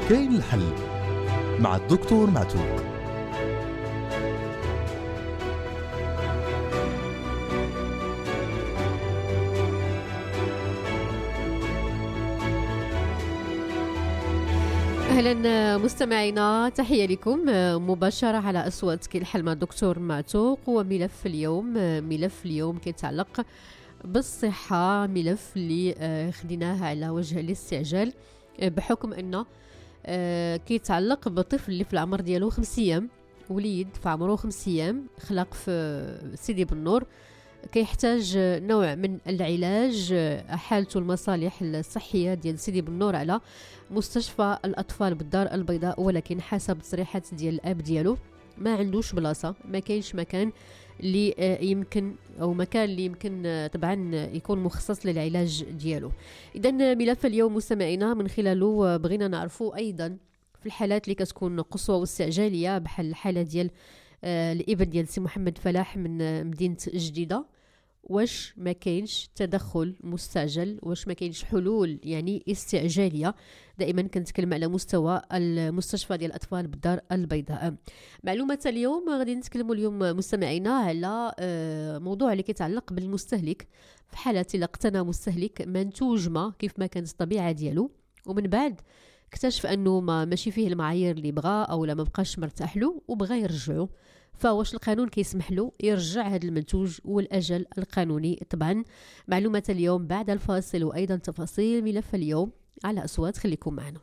كاين الحل مع الدكتور معتوق. أهلا مستمعينا، تحية لكم مباشرة على أصوات كاين الحل مع الدكتور معتوق. وملف اليوم كيتعلق بالصحة، ملف اللي خديناه على وجه الاستعجال بحكم أنه كيتعلق بطفل اللي في العمر ديالو 5 أيام، وليد في عمره 5 أيام، خلق في سيدي بنور، كيحتاج نوع من العلاج. حالته المصالح الصحية ديال سيدي بنور على مستشفى الأطفال بالدار البيضاء، ولكن حسب تصريحات ديال الأب ديالو ما عندوش بلاصة، ما كاينش مكان اللي يمكن أو مكان اللي يمكن طبعا يكون مخصص للعلاج ديالو. إذن ملف اليوم مستمعينا من خلاله بغينا نعرفوا أيضا في الحالات اللي كتكون قصوى واستعجالية، بحال الحالة ديال الابن ديال سي محمد فلاح من مدينة جديدة، واش ما كاينش تدخل مستعجل، واش ما كاينش حلول يعني استعجاليه. دائما كنتكلم على مستوى المستشفى ديال الاطفال بالدار البيضاء. معلومه اليوم غادي نتكلموا اليوم مستمعينا على موضوع اللي كيتعلق بالمستهلك، في حاله الا اقتنى مستهلك منتوج ما كيف ما كانت الطبيعه ديالو، ومن بعد اكتشف انه ماشي فيه المعايير اللي بغى او لا ما بقاش مرتاح له وبغى يرجعه، فواش القانون كيسمح له يرجع هذا المنتوج والاجل القانوني؟ طبعا معلومه اليوم بعد الفاصل، وايضا تفاصيل ملف اليوم على اصوات. خليكم معنا.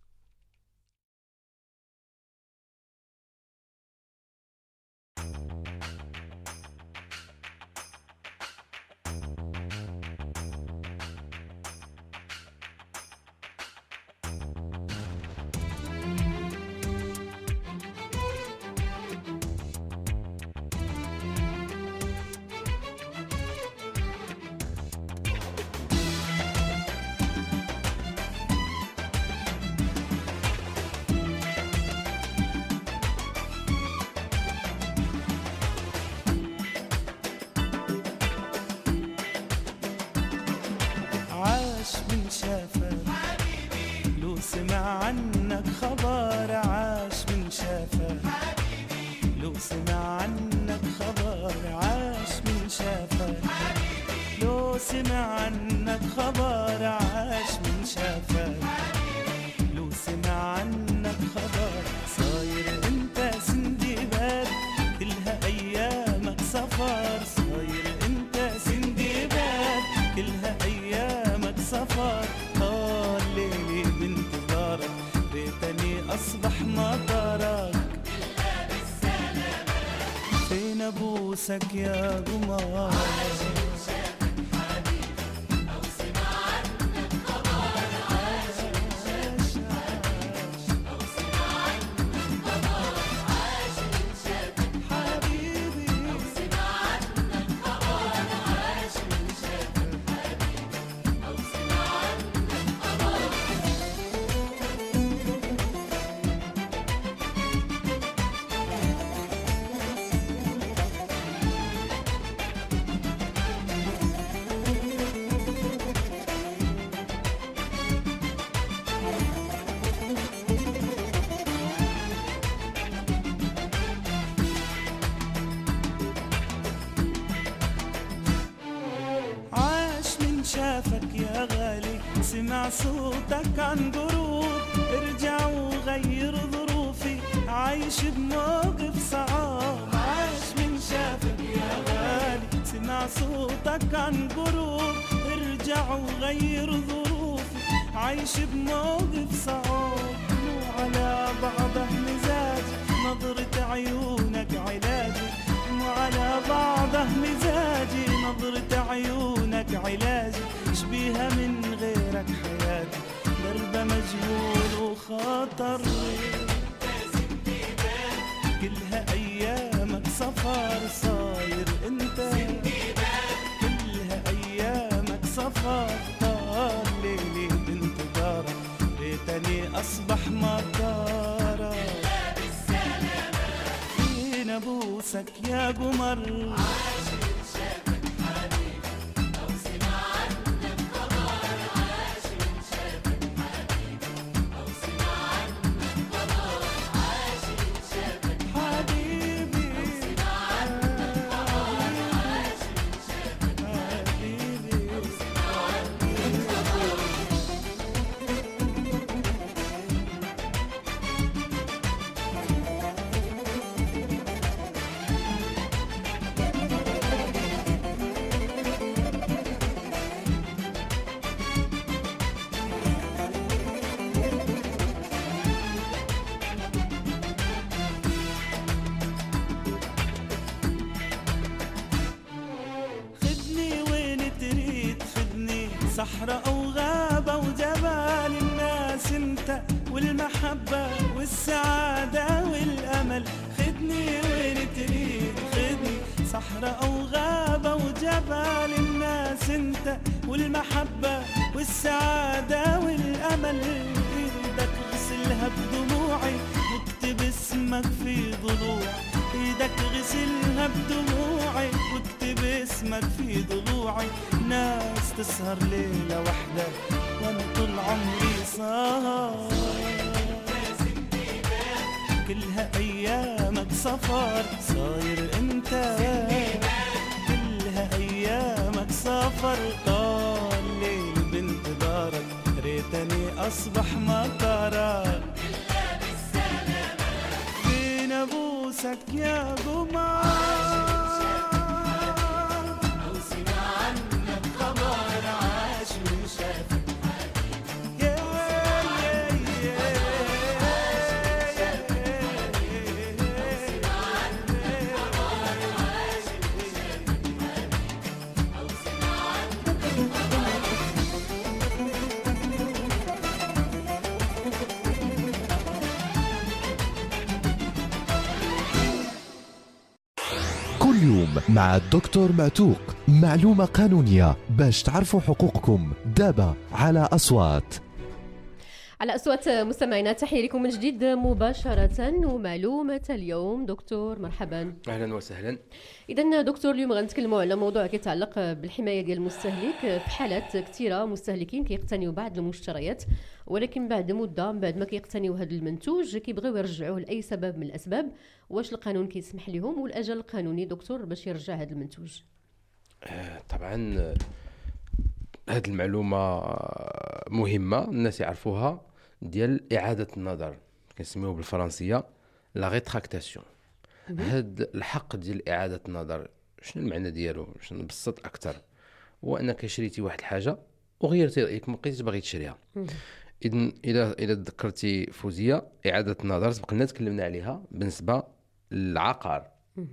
من شافك حبيبي، لو سمع عنك خبر. عاش من شافك حبيبي، لو سمع عنك خبر. عاش من شافك حبيبي، لو سمع عنك خبر. عاش من شافك حبيبي، لو سمع عنك خبر. صاير انت سندباد كلها ايامك سفر. صاير انت سندباد كلها ايامك سفر. طال ليلي بانتظارك، ريتني اصبح مطرك. الا بالسلامة فين ابوسك يا قمر. شافك يا غالي، سمع صوتك عن قرود. ارجع وغير ظروفي، عايش بموقف صعب. عاش من شافك يا غالي، سمع صوتك عن قرود. ارجع وغير ظروفي، عايش بموقف صعب. مو على بعضه مزاج، نظرة عيونك علاجي. مو على بعضه مزاجي، نظرة عيونك علاجي. شبيها من غيرك حياتي، دربة مجهول وخطر. كلها ايامك سفر. صاير انت كلها ايامك سفر. طال ليلي بانتظارك، ريتني اصبح مطارك. الا بالسلامة فين ابوسك يا قمر. صحراء أو غابة وجبال، الناس انت والمحبة والسعادة والأمل، خدني وين تريد خدني. صحراء أو غابة وجبال، الناس انت والمحبة والسعادة والأمل، ايدك غسلها بدموعي واكتب اسمك في ضلوعي، ايدك غسلها بدموعي واكتب اسمك في ضلوعي. ناس تسهر ليلة واحدة وانا طول عمري صار، كلها ايامك سفر صاير انت، كلها ايامك سفر. طال ليل بانتظارك ريتني اصبح مطارك، فين ابوسك يا قمر، او سمع عنك خبر عاش من شافك كل يوم مع الدكتور معتوق، معلومة قانونية باش تعرفوا حقوقكم. دابا على أصوات. على أصوات مستمعينا، تحية لكم من جديد مباشرة. ومعلومة اليوم دكتور، مرحبا. أهلا وسهلا. إذا دكتور، اليوم غنتكلموا على موضوع كيتعلق بالحماية ديال المستهلك في حالات كثيرة. مستهلكين كيقتنيوا بعض المشتريات، ولكن بعد مدة من بعد ما كيقتنيوا هذا المنتوج كيبغيو يرجعوه لأي سبب من الأسباب. واش القانون كيسمح لهم والأجل القانوني دكتور باش يرجع هذا المنتوج؟ طبعا هذه المعلومة مهمة الناس يعرفوها، ديال إعادة النظر، كنسميوه بالفرنسية لا ريتراكتاسيون. هذا الحق ديال إعادة النظر شنو المعنى ديالو؟ باش نبسط أكثر، هو أنك شريتي واحد الحاجة وغيرتي رأيك، ما بقيتيش باغي تشريها. إذن إذا تذكرتي فوزية، إعادة النظر سبقنا تكلمنا عليها بالنسبة للعقار.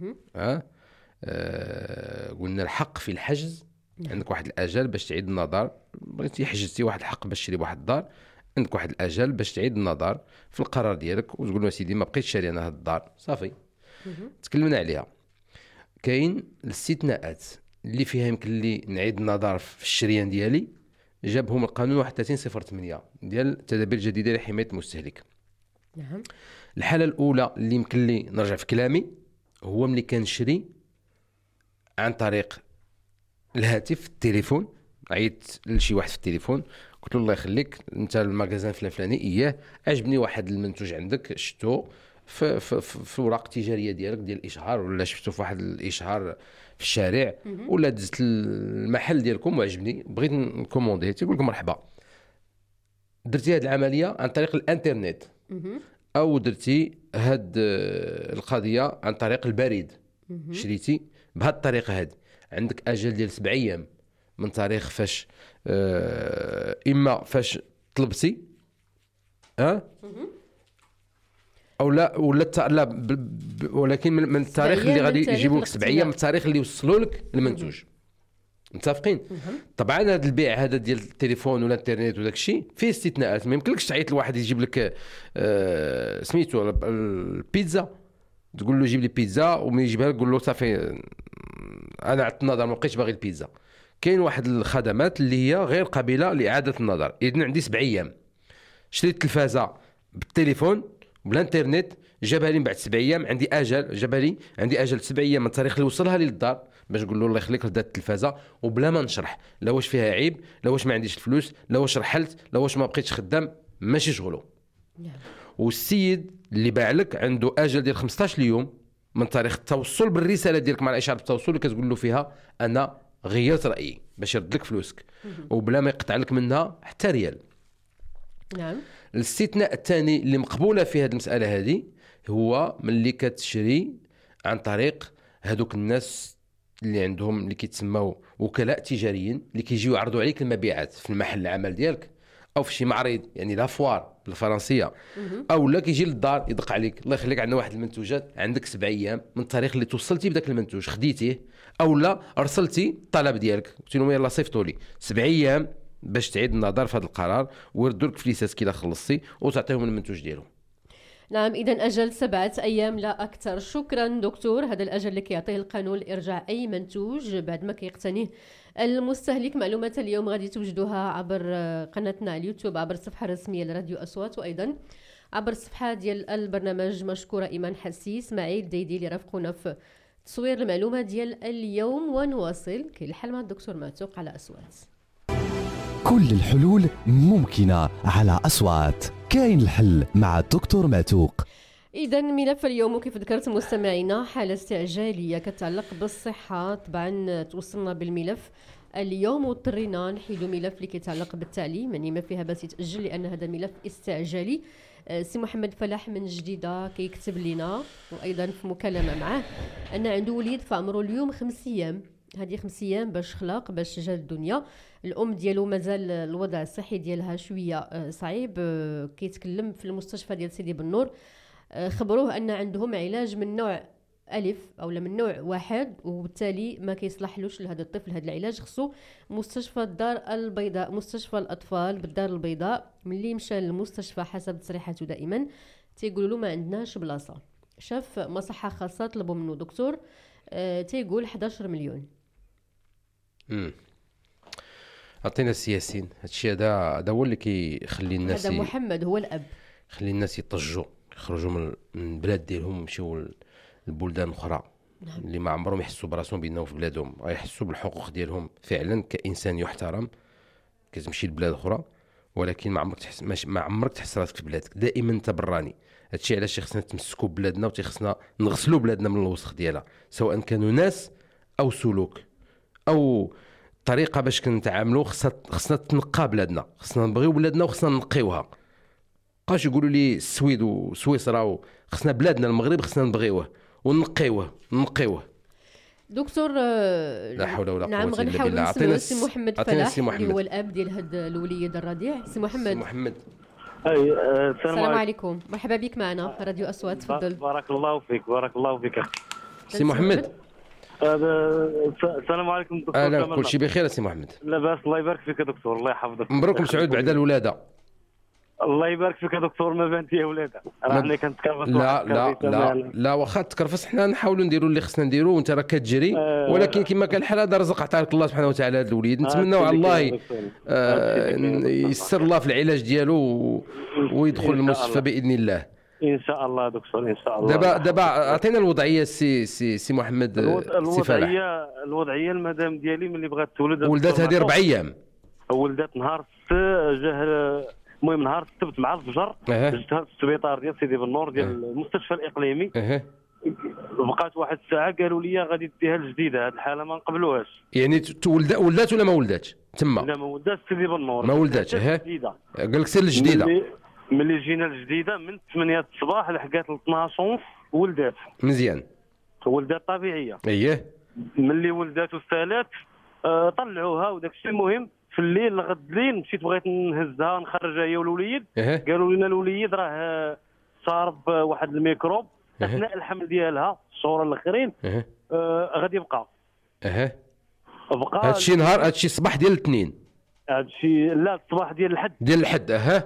قلنا الحق في الحجز. عندك واحد الأجل باش تعيد النظر، بغيتي حجزتي واحد الحق باش تشري واحد الدار، عندك واحد الأجل باش تعيد النظر في القرار ديالك وتقول له سيدي ما بقيتش شاري أنا هاد الدار، صافي. تكلمنا عليها. كاين الاستثناءات اللي فيها يمكن لي نعيد النظر في الشريان ديالي، جابهم القانون 3108 ديال التدابير الجديدة لحماية المستهلك. نعم. الحالة الأولى اللي يمكن لي نرجع في كلامي هو ملي كنشري عن طريق الهاتف، التليفون. عيطت لشي واحد في التليفون قلت له الله يخليك انت المغازان فلاني، اياه عجبني واحد المنتوج عندك، شفتو في الوراق التجاريه ديالك ديال الاشهار، ولا شفتو في واحد الاشهار في الشارع، ولا دزت المحل ديالكم وعجبني بغيت نكومونديه. تيقول لك مرحبا. درتي هذه العمليه عن طريق الانترنت، او درتي هاد القضيه عن طريق البريد، شريتي بهذه الطريقه هذه، عندك اجل ديال 7 ايام من تاريخ فاش اما فاش طلبتي او لا، ولا لا ولكن من التاريخ اللي غادي يجيبوا لك 7 ايام من التاريخ اللي وصلوا لك المنتوج. متفقين؟ طبعا هذا البيع هذا ديال التليفون ولا الانترنت وداك الشيء فيه استثناءات. ما يمكنلكش تعيط لواحد يجيب لك سميتو البيتزا، تقول له جيب لي بيتزا، ومن يجيبها لك قول له صافي انا عدت النظر ما بقيتش باغي البيتزا. كاين واحد الخدمات اللي هي غير قابله لاعاده النظر. اذن عندي 7 ايام، شريت التلفازه بالتليفون بالانترنت، جابها لي بعد 7 ايام، عندي اجل، جابها لي عندي اجل 7 ايام من التاريخ اللي وصلها لي للدار باش نقول له الله يخليك ردات التلفازه، وبلا ما نشرح لا واش فيها عيب، لا واش ما عنديش الفلوس، لا واش رحلت، لا واش ما بقيتش خدام، ماشي شغله. والسيد اللي باع لك عنده اجل ديال 15 يوم من تاريخ التوصل بالرساله ديالك مع الاشاره بالتوصل اللي كتقول له فيها انا غيرت رايي، باش يرد لك فلوسك وبلا ما يقطع لك منها حتى ريال. نعم. الاستثناء الثاني اللي مقبوله في هذه المساله هذه هو ملي كتشري عن طريق هذوك الناس اللي عندهم اللي كيتسموا وكلاء تجاريين، اللي كيجيو يعرضوا عليك المبيعات في المحل العمل ديالك او في شي معرض، يعني لا فوار بالفرنسيه، او لا كيجي للدار يدق عليك الله يخليك عندنا واحد المنتوجات، عندك 7 ايام من التاريخ اللي توصلتي بداك المنتوج خديتيه، او لا ارسلتي الطلب ديالك قلت لهم يلاه صيفطوا لي 7 ايام باش تعيد النظر في هذا القرار ويردوا لك فليسات كي خلصتي وتعطيهم المنتوج ديالهم. نعم، إذا أجل 7 أيام لا أكثر. شكرا دكتور. هذا الأجل اللي كيعطيه القانون لإرجاع أي منتوج بعد ما كيقتنيه المستهلك. معلومات اليوم غادي توجدوها عبر قناتنا على اليوتيوب، عبر الصفحة الرسمية لراديو أصوات، وأيضا عبر الصفحة ديال البرنامج. مشكورة إيمان حسي، إسماعيل ديدي اللي رافقونا في تصوير المعلومة ديال اليوم. ونواصل كالحل مع الدكتور معتوق على أصوات. كل الحلول ممكنة على أصوات. كاين الحل مع الدكتور معتوق. إذا ملف اليوم وكيف ذكرت مستمعينا حالة استعجالية كتعلق بالصحة. طبعا توصلنا بالملف اليوم واضطرينا نحيدوا ملف اللي كيتعلق بالتعليم، يعني ما فيها بس يتأجل لأن هذا ملف استعجالي. سي محمد فلاح من جديدة كيكتب لنا وأيضا في مكالمة معه أن عنده وليد في عمره اليوم 5 أيام. هذه 5 أيام باش خلق باش جا الدنيا. الأم ديالو مازال الوضع الصحي ديالها شوية صعيب. كيتكلم في المستشفى ديال سيدي بنور خبروه أن عندهم علاج من نوع ألف أو من نوع واحد، وبالتالي ما كيصلحلوش لهذا الطفل. هذا العلاج خصو مستشفى الدار البيضاء، مستشفى الأطفال بالدار البيضاء. ملي مشى للمستشفى حسب تصريحاته دائما تيقولوا له ما عندناش بلاصة. شاف مصحة خاصة طلبوا منه دكتور تيقول 11 مليون. عطينا السياسيين هادشي هذا هو اللي كيخلي الناس هذا محمد هو الأب خلي الناس يطجوا يخرجوا من البلاد ديالهم ويمشيو البلدان اخرى. نعم. اللي ما عمرهم يحسوا براسهم بانهم في بلادهم غيحسوا بالحقوق ديالهم فعلا كانسان يحترم. كتمشي لبلاد اخرى ولكن ما عمرك تحس راسك في بلادك، دائما انت براني. هادشي علاش خصنا نتمسكوا ببلادنا وتيخصنا نغسلوا بلادنا من الوسخ ديالها، سواء كانوا ناس او سلوك او طريقه باش كنتعاملوا. خصنا تنقى بلادنا، خصنا نبغيو بلادنا وخصنا نقيوها. بقاش يقولوا لي السويد وسويسرا، خصنا بلادنا المغرب خصنا نبغيوه ونقيوه. دكتور لا حول ولا نعم قوه الا غنحاول بالله. نسمعوا سي محمد فلاح اللي محمد. هو الاب ديال هذا الوليد الرضيع. سي محمد. السلام عليكم، مرحبا بك معنا في راديو اصوات. تفضل. بارك الله فيك. بارك الله فيك اخي سي محمد. السلام عليكم دكتور. اهلا، كل شيء بخير سي محمد. لاباس الله يبارك فيك يا دكتور. الله يحفظك. مبروك مسعود بعد الولاده. الله يبارك فيك يا دكتور. ما بانت يا ولاده راني كنتكرفس. لا واخا تكرفس حنا نحاولوا نديروا اللي خصنا نديروا وانت راه كتجري. ولكن كما كان الحال هذا رزق عطاك الله سبحانه وتعالى هذا الوليد. نتمنوا على الله يسر الله في العلاج ديالو ويدخل المستشفى باذن الله ان شاء الله دكتور ان شاء الله. دابا عطينا الوضعيه سي محمد. الوضعيه المدام ديالي ملي بغات تولد ولدت هذه 4 ايام. ولدت نهار جاه المهم نهار السبت مع الفجر جبتها في السبيطار ديال سيدي بنور ديال المستشفى الاقليمي. بقات واحد الساعه قالوا لي غادي ديها الجديده. هذه الحاله ما نقبلوهاش. يعني ولدات ولا ما ولداتش تما؟ لا ما ولداتش سيدي بنور ما ولداتش. قال لك سير الجديده. ملي جينا الجديده من 8 الصباح لحقات ل 12 ونص ولدات مزيان. ولدات طبيعيه. ملي ولدات وسالات طلعوها وداك الشيء. المهم في الليل لغد الليل مشيت بغيت نهزها نخرجها هي والوليد. قالوا لنا الوليد راه صارب واحد الميكروب اثناء الحمل ديالها الشهور الاخرين. غادي يبقى. هادشي نهار هادشي صباح ديال الاثنين. هادشي لا الصباح ديال الحد.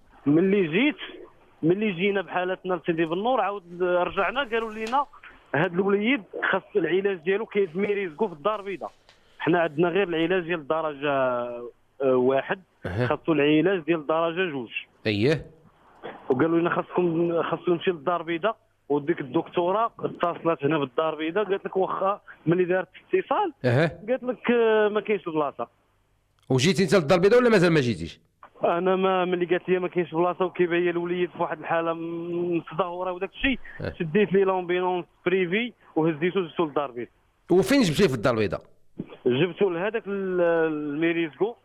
ملي جينا بحالتنا لسيدي بنور عاود رجعنا قالوا لنا هاد الوليد خاص العلاج ديالو كيتميريزكو في الدار البيضاء. حنا عندنا غير العلاج ديال الدرجه 1 خاصو العلاج ديال الدرجه 2. وقالوا لنا خاصو نمشي للدار البيضاء. وديك الدكتوره اتصلت هنا بالدار البيضاء قالت لك واخا ملي دارت اتصال قالت لك ما كاينش بلاصه. وجيتي انت للدار البيضاء ولا مازال ما جيتيش؟ انا ما ملي قالت لي ما كاينش بلاصه وكيبان الوليد في واحد الحاله متدهوره وداك الشيء شديت لي لومبيلونس بريفي وهزيتو جبتو للدار البيضاء. وفين جبتيه في الدار البيضاء؟ جبتو لهذاك الميريزكو.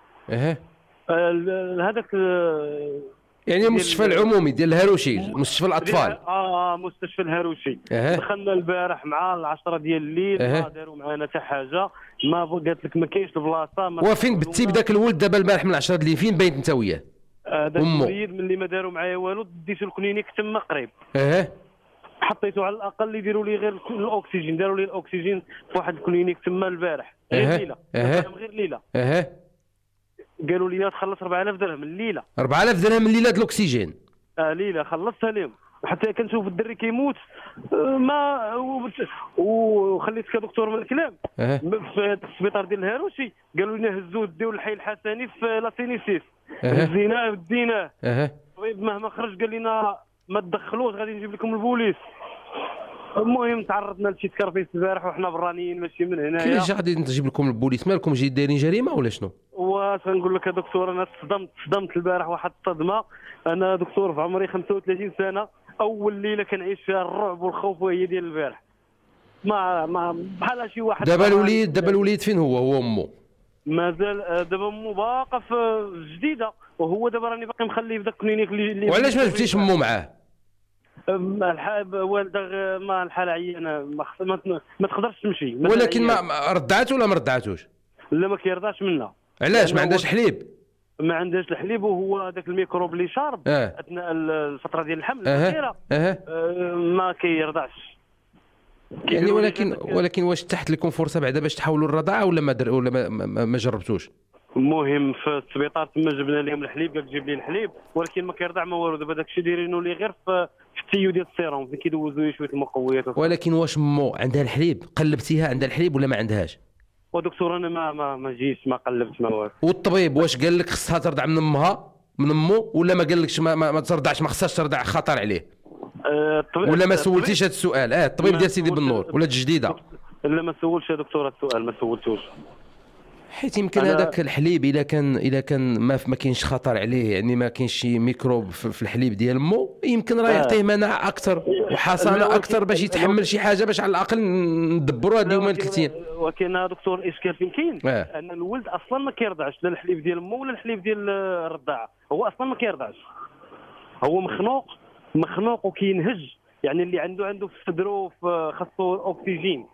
هذاك يعني المستشفى العمومي ديال الهاروشي، مستشفى الاطفال. مستشفى الهاروشي. دخلنا البارح مع 10 ديال الليل ما داروا معنا حتى حاجه. ما قالت لك ما كاينش البلاصه. وفين بتي بداك الولد دابا البارح من 10 الليل فين بيت انت وياه؟ هذاك الوليد ملي ما داروا معايا والو ديتو الكلينيك تما قريب. حطيته على الاقل يديروا لي غير الاكسجين. داروا لي الاكسجين في واحد الكلينيك تما البارح غير ليله. غير ليله. قالوا لي تخلص 4000 درهم الليله. 4000 درهم الليله د الاكسجين؟ ليله خلصتها لهم، حتى كنشوف الدري كيموت ما وخليت كدكتور من الكلام. في السبيطار ديال الهاروشي قالوا لنا هزوه ديو الحي الحسني في لاتينيسيس، هزيناه وديناه. الطبيب مهما خرج قال لنا ما تدخلوش غادي نجيب لكم البوليس. المهم تعرضنا لشي تكرفيس البارح وحنا برانيين ماشي من هنايا. كيفاش غادي نجيب لكم البوليس؟ مالكم جاي دايرين جريمه ولا شنو؟ واش نقول لك يا دكتور، انا تصدمت البارح واحد الصدمه. انا دكتور في عمري 35 سنه، اول ليله كنعيش فيها الرعب والخوف وهي ديال البارح. ما بحال شي واحد. دابا الوليد فين هو امه؟ مازال دابا امه باقا في جديده، وهو دابا راني باقي مخليه في داك الكلينيك اللي وعلاش ما جبتيش امه معاه؟ والده ما الحاله عيانه ما تقدرش تمشي. ولكن ما رضعت ولا ما رضعتوش؟ لا ما كيرضاش منا. علاش؟ ما عندهاش حليب؟ ما عندهاش الحليب، وهو داك الميكروب اللي شارب اثناء الفتره ديال الحمل الاخيره ما كيرضعش يعني. ولكن واش تحت لكم فرصه بعدا باش تحاولوا الرضاعه ولا ما جربتوش؟ المهم في السبيطار تما جبنا لهم الحليب، قال جيب لي الحليب، ولكن ما كيرضع ما والو. دابا داكشي دايرينه ليه غير في التيو ديال السيروم فين كيدوزوا شويه المقويات. ولكن واش مو عندها الحليب؟ قلبتيها عندها الحليب ولا ما عندهاش؟ ودكتور انا ما جيتش ما قلبت ما والو. والطبيب واش قال لك خصها ترضع من امها من امه ولا ما قال لكش ما ترضعش، ما خصهاش ترضع خطر عليه؟ ولا ما سولتيش هذا السؤال؟ الطبيب ديال سيدي بالنور ولا الجديده؟ لا ما سولتش يا دكتور السؤال، ما سولتوش. حيت يمكن هذاك الحليب اذا كان ما كاينش خطر عليه، يعني ما كاينش شي ميكروب في الحليب ديال امه، يمكن راه يعطيه مناعه اكثر وحصانه اكثر باش يتحمل شي حاجه، باش على الاقل ندبروا هاد اليومين ثلاثين. ولكن دكتور الاشكال فين كاين؟ ان الولد اصلا ما كيرضعش لا الحليب ديال امه ولا الحليب ديال الرضاعه، هو اصلا ما كيرضعش، هو مخنوق وكينهج، يعني اللي عنده في صدره خاصو اكسجين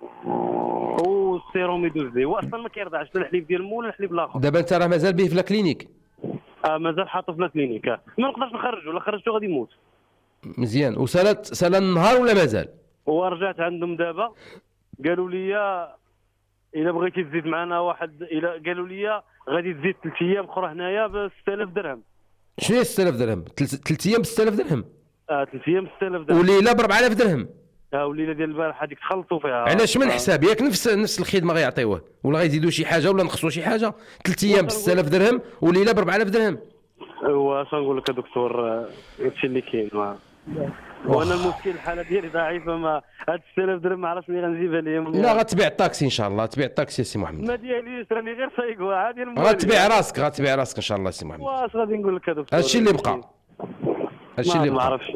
والسيروم يدوز ليه، هو اصلا ما كيرضعش لا الحليب ديال مو ولا الحليب الاخر. دابا انت راه مازال به في الكلينيك؟ مازال حاطه في الكلينيك، ما نقدرش نخرجو، ولا خرجته غادي يموت. مزيان. وسال النهار ولا مازال؟ ورجعت عندهم دابا قالوا لي الا بغيتي تزيد معنا واحد، الا قالوا لي غادي تزيد 3 ايام اخرى هنايا ب 6000 درهم. شنو 6000 درهم؟ 3 ايام ب 6000 درهم؟ 3 ايام ب 6000 درهم. وليله ب 4000 درهم؟ وليله ديال البارح هذيك تخلطوا فيها. علاش من الحساب ياك نفس الخدمه غيعطيوه ولا غيزيدوا شي حاجه ولا نقصوا شي حاجه؟ 3 ايام ب 6000 درهم وليله ب 4000 درهم. واش نقول لك يا دكتور، هادشي اللي كاين. وانا المشكل الحاله ديالي ضعيفه، ما هاد 6000 درهم ما عرفتش منين غنجيبها لهم. لا غتبيع الطاكسي ان شاء الله، تبيع الطاكسي سي محمد. ما دياليش راني غير سايق عادي. غتبيع راسك ان شاء الله سي محمد. واش غادي نقول لك يا دكتور، هادشي اللي بقى، ما عرفتش.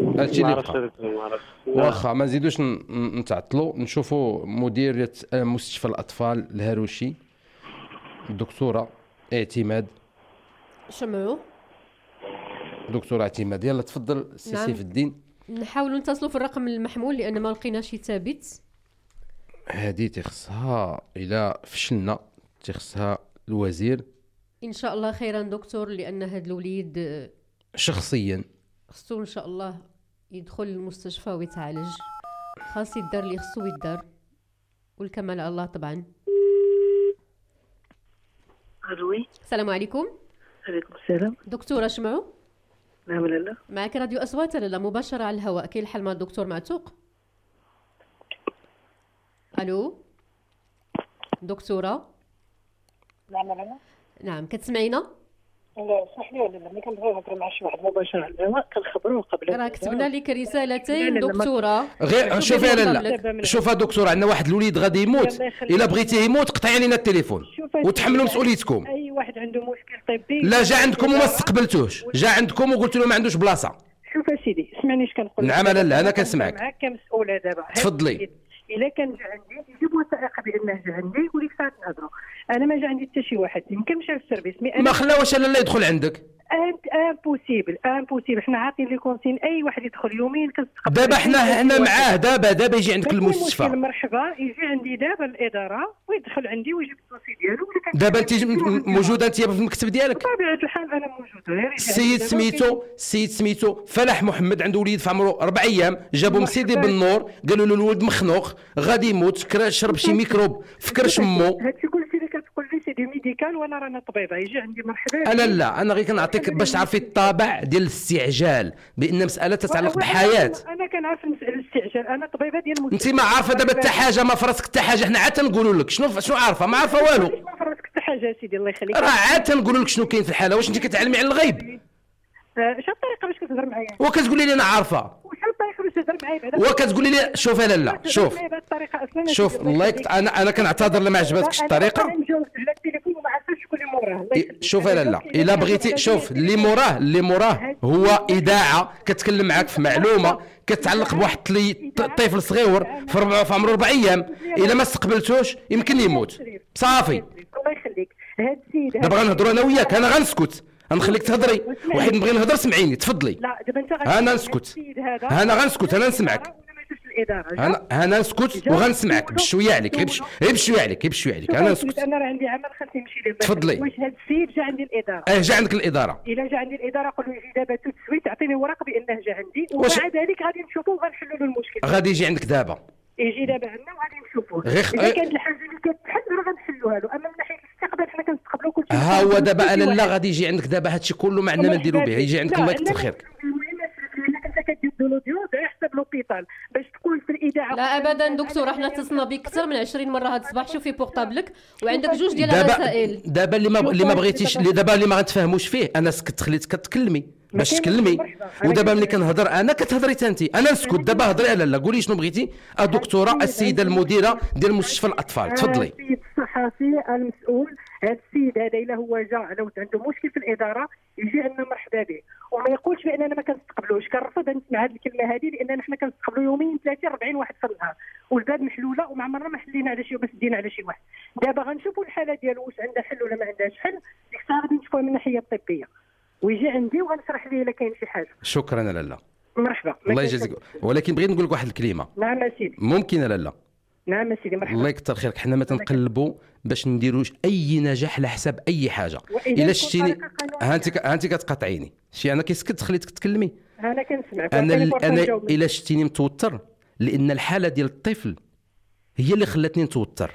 واخا ما نزيدوش نتعطلوا، نشوفوا مديريه مستشفى الاطفال الهاروشي الدكتوره اعتماد شمعوا. دكتوره اعتماد يلا تفضل سي سيف الدين. نحاولوا نتصلوا في الرقم المحمول لان ما لقيناش شي ثابت. هذه تخصها الى فشلنا تخصها الوزير ان شاء الله خيرا دكتور، لان هاد الوليد شخصيا خصو ان شاء الله يدخل المستشفى ويتعالج، خاص يدار اللي خصو يدار والكمال على الله طبعا. الو السلام عليكم. عليكم السلام. دكتوره شمعوا؟ نعم لاله. معك راديو اصوات لاله مباشره على الهواء. كاين الحل مع الدكتور معتوق. الو دكتوره؟ نعم لاله. نعم كتسمعينا؟ لا صح لي ولا لا؟ ملي كنبغيو نهضر مع شي واحد مباشره على الهواء كنخبروه قبل. راه كتبنا لك رسالتين دكتوره. غير شوفي لا شوفها دكتوره، عندنا واحد الوليد غادي يموت، الا بغيتيه يموت قطعي لنا التليفون وتحملوا مسؤوليتكم. اي واحد عنده مشكل طبي لا جا عندكم وما استقبلتوش، جا عندكم وقلت له ما عندوش بلاصه. شوف اسيدي اسمعني اش كنقول. نعم لا انا كنسمعك. معاك كمسؤوله دابا. تفضلي. الا كان جا عندي يجيب وثائق بانه جا عندي وديك الساعه نهضروا. انا ما جا عندي حتى شي واحد، يمكن مشى للسيرفيس ما خلاوش لا يدخل عندك. امبوسيبل حنا عاطين لي كونسين اي واحد يدخل يوميا كتقبل. دابا حنا معاه دابا يجي عندك المستشفى. مرحبا يجي عندي دابا الاداره ويدخل عندي ويجيب الدوسي ديالو. دابا انت موجوده انت في المكتب ديالك؟ بطبيعه الحال انا موجوده. السيد سميتو فلاح محمد عنده وليد في عمره 4 ايام، جابوا من سيدي بالنور قالوا له الولد مخنوق غادي يموت، شرب شي ميكروب فكر شمو. هادشي كلشي اللي كتقول لي سيدي دو ميديكال وانا رانا طبيبه يجي عندي مرحبا. لا انا غير كنعطيك باش تعرفي الطابع ديال الاستعجال، بان مساله تتعلق بحياه. انا كنعرف المساله الاستعجال، انا طبيبه ديال انت ما عارفه دابا حتى حاجه، ما فراسك حتى حاجه. حنا عاد تنقولوا لك شنو عارفه، ما عارفه والو. ما فراسك حتى حاجه سيدي الله يخليك. راه عاد تنقولوا لك شنو كاين في الحاله. واش انت كتعلمي على الغيب؟ شنو الطريقه باش كتهضر معايا؟ وكتقولي لي انا عارفه، وشنو الطريقه باش تهضر معايا بعدا؟ وكتقولي لي شوف لا شوف الله انا كنعتذر لا ما عجبتكش الطريقه. انا نجاوبك على التليفون وما عرفتش شكون اللي موراه. شوف لا الا بغيتي شوف اللي موراه هو اذاعه كتكلم معاك في معلومه كتعلق بواحد طفل صغير في عمره 4 ايام. الا ما استقبلتوش يمكن يموت صافي. الله يخليك. هاد السيد دابا غنهضروا انا وياك، انا غنسكت غنخليك تهضري. واحد نبغي نهضر سمعيني تفضلي. لا دابا انت انا نسكت، انا غنسكت، انا نسمعك، انا نسكت وغنسمعك بشويه عليك، غير بشويه عليك انا نسكت. انا راه عندي عمل خاصني نمشي ليه. تفضلي. واش هاد السيد جا عندي الاداره؟ جا عندك الاداره. الا جا عندي الاداره قول له يجي دابا تسوي تعطيني ورق بانه جا عندي، وبعد ذلك غادي نشوفوا وغنحلوا له المشكل. غادي يجي عندك دابا، يجي دابا عندنا وغادي نشوفوه. اذا كانت الحاجه اللي كتحل راه غنحلوها له. اما من ناحيه الاستقبال حنا كنستقبلوا كل شيء. ها هو دابا انا لا غادي يجي عندك دابا هادشي كله ما عندنا ما نديروا به. يجي عندك الله يكثر خيرك. انت كدير لوديو على حساب لوبيطال باش تقول في الاذاعه. لا ابدا دكتور، احنا اتصلنا بك اكثر من 20 مره هذا الصباح. شوفي بورطابلك وعندك جوج ديال الرسائل. دابا اللي ما بغيتيش، دابا اللي ما غنتفاهموش فيه انا سكت خليت كتكلمي باش تكلمي. ودابا ملي كنهضر انا كتهضري حتى انت. انا نسكت دابا، هضري على لا قولي شنو بغيتي. الدكتوره السيده المديره ديال مستشفى الاطفال تفضلي. السيد الصحفي المسؤول، هذا السيد هذا الا هو جا لو عنده مشكل في الاداره يجي عندنا مرحبا به، وما يقولش باننا ما كنستقبلوش. كنرفض نسمع هذه الكلمه هذه، لان حنا كنستقبلوا يوميا 30 40 واحد في النهار، والباب محلوله وما عمرنا ما حلينا على شي، بس دينا على شي واحد. دابا غنشوفوا الحاله ديالو واش عندها حل ولا ما عندهاش حل. ديك الساعه غادي نشوفوها من الناحيه الطبيه ويجي عندي وغنشرح ليه الا كاين شي حاجه. شكرا لالا، مرحبا. الله يجازيك. ولكن بغيت نقول لك واحد الكلمه. نعم سيدي. ممكن لالا؟ نعم سيدي مرحبا. الله يكثر خيرك. حنا ما تنقلبوا باش نديروش اي نجاح على حساب اي حاجه. الا شتيني انت كتقاطعيني شي انا كيسكت خليتك تكلمي. انا كنسمعك. انا الا شتيني متوتر لان الحاله ديال الطفل هي اللي خلاتني نتوتر،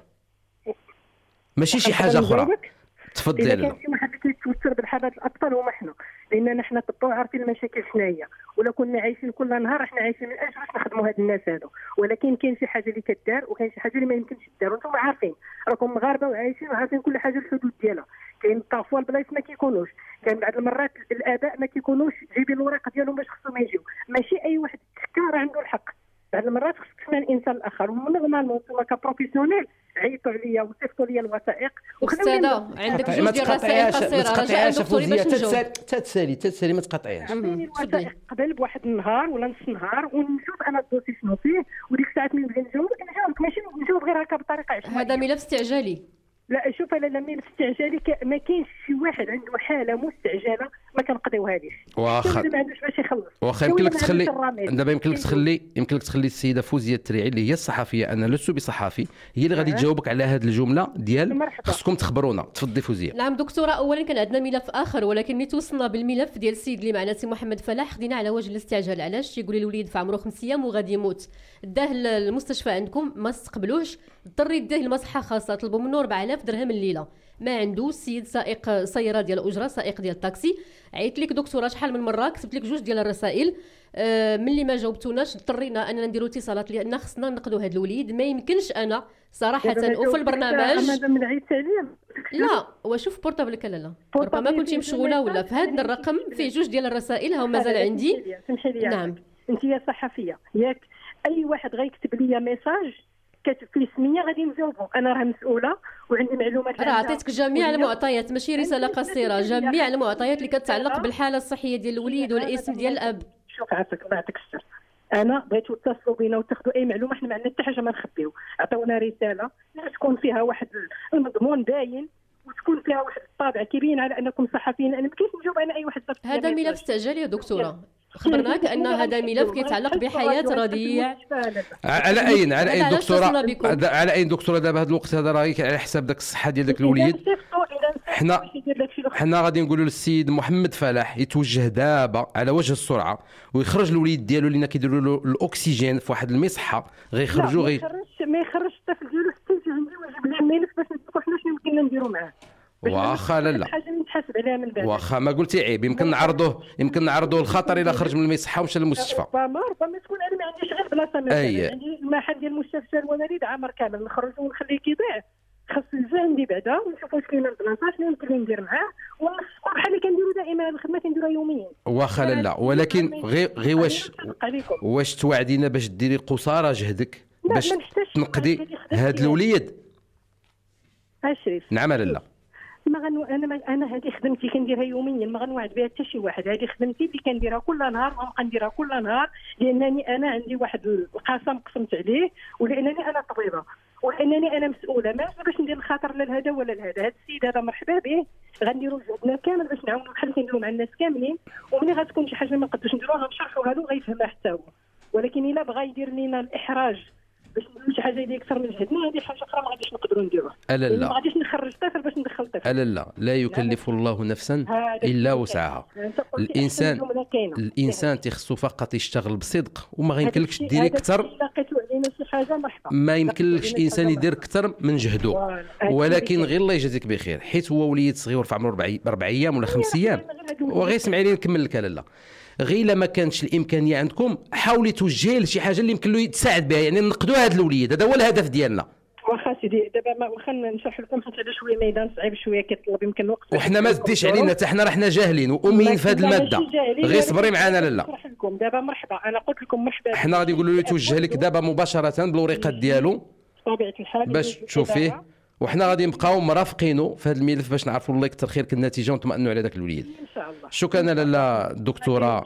ماشي شي حاجه اخرى. تفضلي. الا كان شي واحد كيتوتر بالحالات الاطفال هما حنا، لان حنا طباو عارفين المشاكل شنو هي، ولا كنا عايشين كل نهار حنا عايشين من اجل باش نخدموا هاد الناس هادو. ولكن كاين شي حاجه اللي كدار وكاين شي حاجه اللي ما يمكنش تدار، وانتم عارفين راكم مغاربه وعايشين وعارفين كل حاجه الحدود ديالها. كاين طافوا البلايص ما كيكونوش، كاين بعض المرات الاباء ما كيكونوش جايبين الوراق ديالهم باش خصهم يجيو. ماشي اي واحد تحكى راه عنده الحق. بعض المرات خصك تسمع الانسان الاخر. ونورمالمون نتوما كبروفيسيونيل عيطوا عليا وصيفطوا لي الوثائق. استاذه عندك جوج ديال الرسائل قصيره رجاء دكتوري باش نجاوب. تتسالي ما تقاطعيش. الوثائق قبل بواحد النهار ولا نص نهار ونشوف انا الدوسي شنو فيه، وديك الساعات ملي نبغي نجاوبك ماشي نجاوب غير هكا بطريقه عشوائيه. هذا ملف استعجالي. لا شوف انا ملف استعجالي ما كاينش شي واحد عنده حاله مستعجله ما كنقضيوهاليش. واخا ما عندوش باش يخلص. واخا يمكن لك تخلي دابا يمكن لك تخلي السيده فوزيه التريعي اللي هي الصحفيه، انا لست بصحفي، هي اللي غادي تجاوبك على هذه الجمله ديال خصكم تخبرونا. تفضلي فوزيه. نعم دكتوره، اولا كان عندنا ملف اخر، ولكن ملي توصلنا بالملف ديال السيد اللي معنا سي محمد فلاح خدينا على وجه الاستعجال. علاش؟ يقول لي الوليد في عمره 5 ايام وغادي يموت، داه المستشفى عندكم ما استقبلوش، اضطر يديه لمصحه خاصه، طلبوا منه 4000 درهم الليله، ما عنده. السيد سائق سياره ديال الاجره، سائق ديال الطاكسي. عيطت لك دكتوره شحال من مره، كتبت لك جوج ديال الرسائل. ملي ما جاوبتوناش اضطرينا اننا نديروا اتصالات لان خصنا نقدوا هذا الوليد. ما يمكنش انا صراحه وفي البرنامج هذا من عيط عليا. لا وشوف بورطابلك لا ربما كنتي مشغوله ولا في هذا الرقم فيه جوج ديال الرسائل ها مازال عندي. نعم انت يا صحفيه ياك اي واحد غيكتب لي ميساج في سميه غادي نجاوبو. انا راه مسؤوله وعندي معلومات. راه عطيتك جميع المعطيات، ماشي رساله قصيره، جميع المعطيات اللي كتعلق بالحاله الصحيه ديال الوليد والاسم ديال الاب. شوف عافاك الله يعطيك السر، انا بغيتو تتصلوا بينا وتاخذوا اي معلومه، حنا ما عندنا حتى حاجه ما نخبيو. عطاونا رساله تكون فيها واحد المضمون باين وتكون فيها واحد الطابع كيبين على انكم صحفيين. انا ما كاينش نجاوب انا اي واحد. هذا ملف استعجالي يا دكتوره، خبرناك ان هذا ملف كيتعلق بحياه رضيع. على اي دكتوره دابا هذا الوقت هذا راهي على حساب داك الصحه ديال داك الوليد. حنا غادي نقولوا للسيد محمد فلاح يتوجه دابا على وجه السرعه ويخرج الوليد ديالو لينا كيديروا له الاكسجين في واحد المصحه غيخرجوا ما يخرجش الطفل ديالو حتى يجي عندي ويجيب لي الملف باش نشوفوا حنا شنو يمكن نديروا معاه. واخا لا حاجه نتحاسب عليها من بعد. واخا ما قلتي عيب، يمكن نعرضوه الخطر الى خرج من المصحه ومشى للمستشفى. ربما تكون انا ما عنديش غير بلاصه مثلا، عندي المحل ديال المستشفى الوالد عامر كامل، نخرجوا ونخليه كيبيع، خاص يجي عندي بعدا ونشوف واش كاينه البلاصه شنو يمكن ندير معاه، ونسقوا بحال اللي كنديروا دائما الخدمه كنديروها يوميا. واخا لا، ولكن غير واش توعدينا باش ديري قصارى جهدك باش تنقدي هاد الوليد؟ شريف نعم لا انا هذه خدمتي كنديرها يوميا، ما غنوعد بها حتى شي واحد. هذه خدمتي اللي كنديرها كل نهار وغنبقى نديرها كل نهار، لانني انا عندي واحد القسم قسمت عليه، ولانني انا طبيبه، ولانني انا مسؤوله ما باش ندير الخطر لا لهذا ولا لهذا. هذا السيد هذا مرحبا به، غنديروا جهدنا كامل باش نعاونوا بحال كنديروا مع الناس كاملين، وملي غتكون شي حاجه ما نقدروش نديروها غنشرحوها له غيفهمها حتى هو. ولكن الا بغى يدير لنا الاحراج باش نديروا شي حاجه اللي اكثر من جهدنا، هذه حاجه اخرى ما غاديش نقدروا نديروها. لا ما غاديش نخرج طفل باش ندخل طفل. لا يكلف الله نفسا الا وسعها. الانسان تخصو فقط يشتغل بصدق، وما يمكنلكش ديري اكثر. لقيتوا علينا شي حاجه مرحبا، ما يمكنلكش انسان يدير اكثر من جهده، ولكن غير الله يجازيك بخير، حيت هو وليد صغير في عمره 4 ايام ولا 5 ايام. وغير اسمعي لي نكمل لك. لا غير لما كانتش الامكانيه عندكم حاولي توجهيه لشي حاجه اللي يمكن له يتساعد بها، يعني نقدوا هذا الوليد، هذا هو الهدف ديالنا. واخا سيدي دابا واخا نشرح لكم حيت هذا شويه ميدان صعيب شويه كيطلب يمكن وقت، وحنا ما زديش علينا حتى حنا رحنا جاهلين وامين في هذه الماده. غير صبري معنا. لا نشرح لكم دابا مرحبا، انا قلت لكم مرحبا، حنا غادي نقولوا له توجه لك دابا مباشره بالوريقات ديالو بطبيعه الحال باش تشوفيه، وحنا غادي نبقاو مرافقينه في هذا الملف باش نعرفوا الله يكثر خير النتيجه ونطمئنوا على ذاك الوليد ان شاء الله. شكرا لاله دكتوره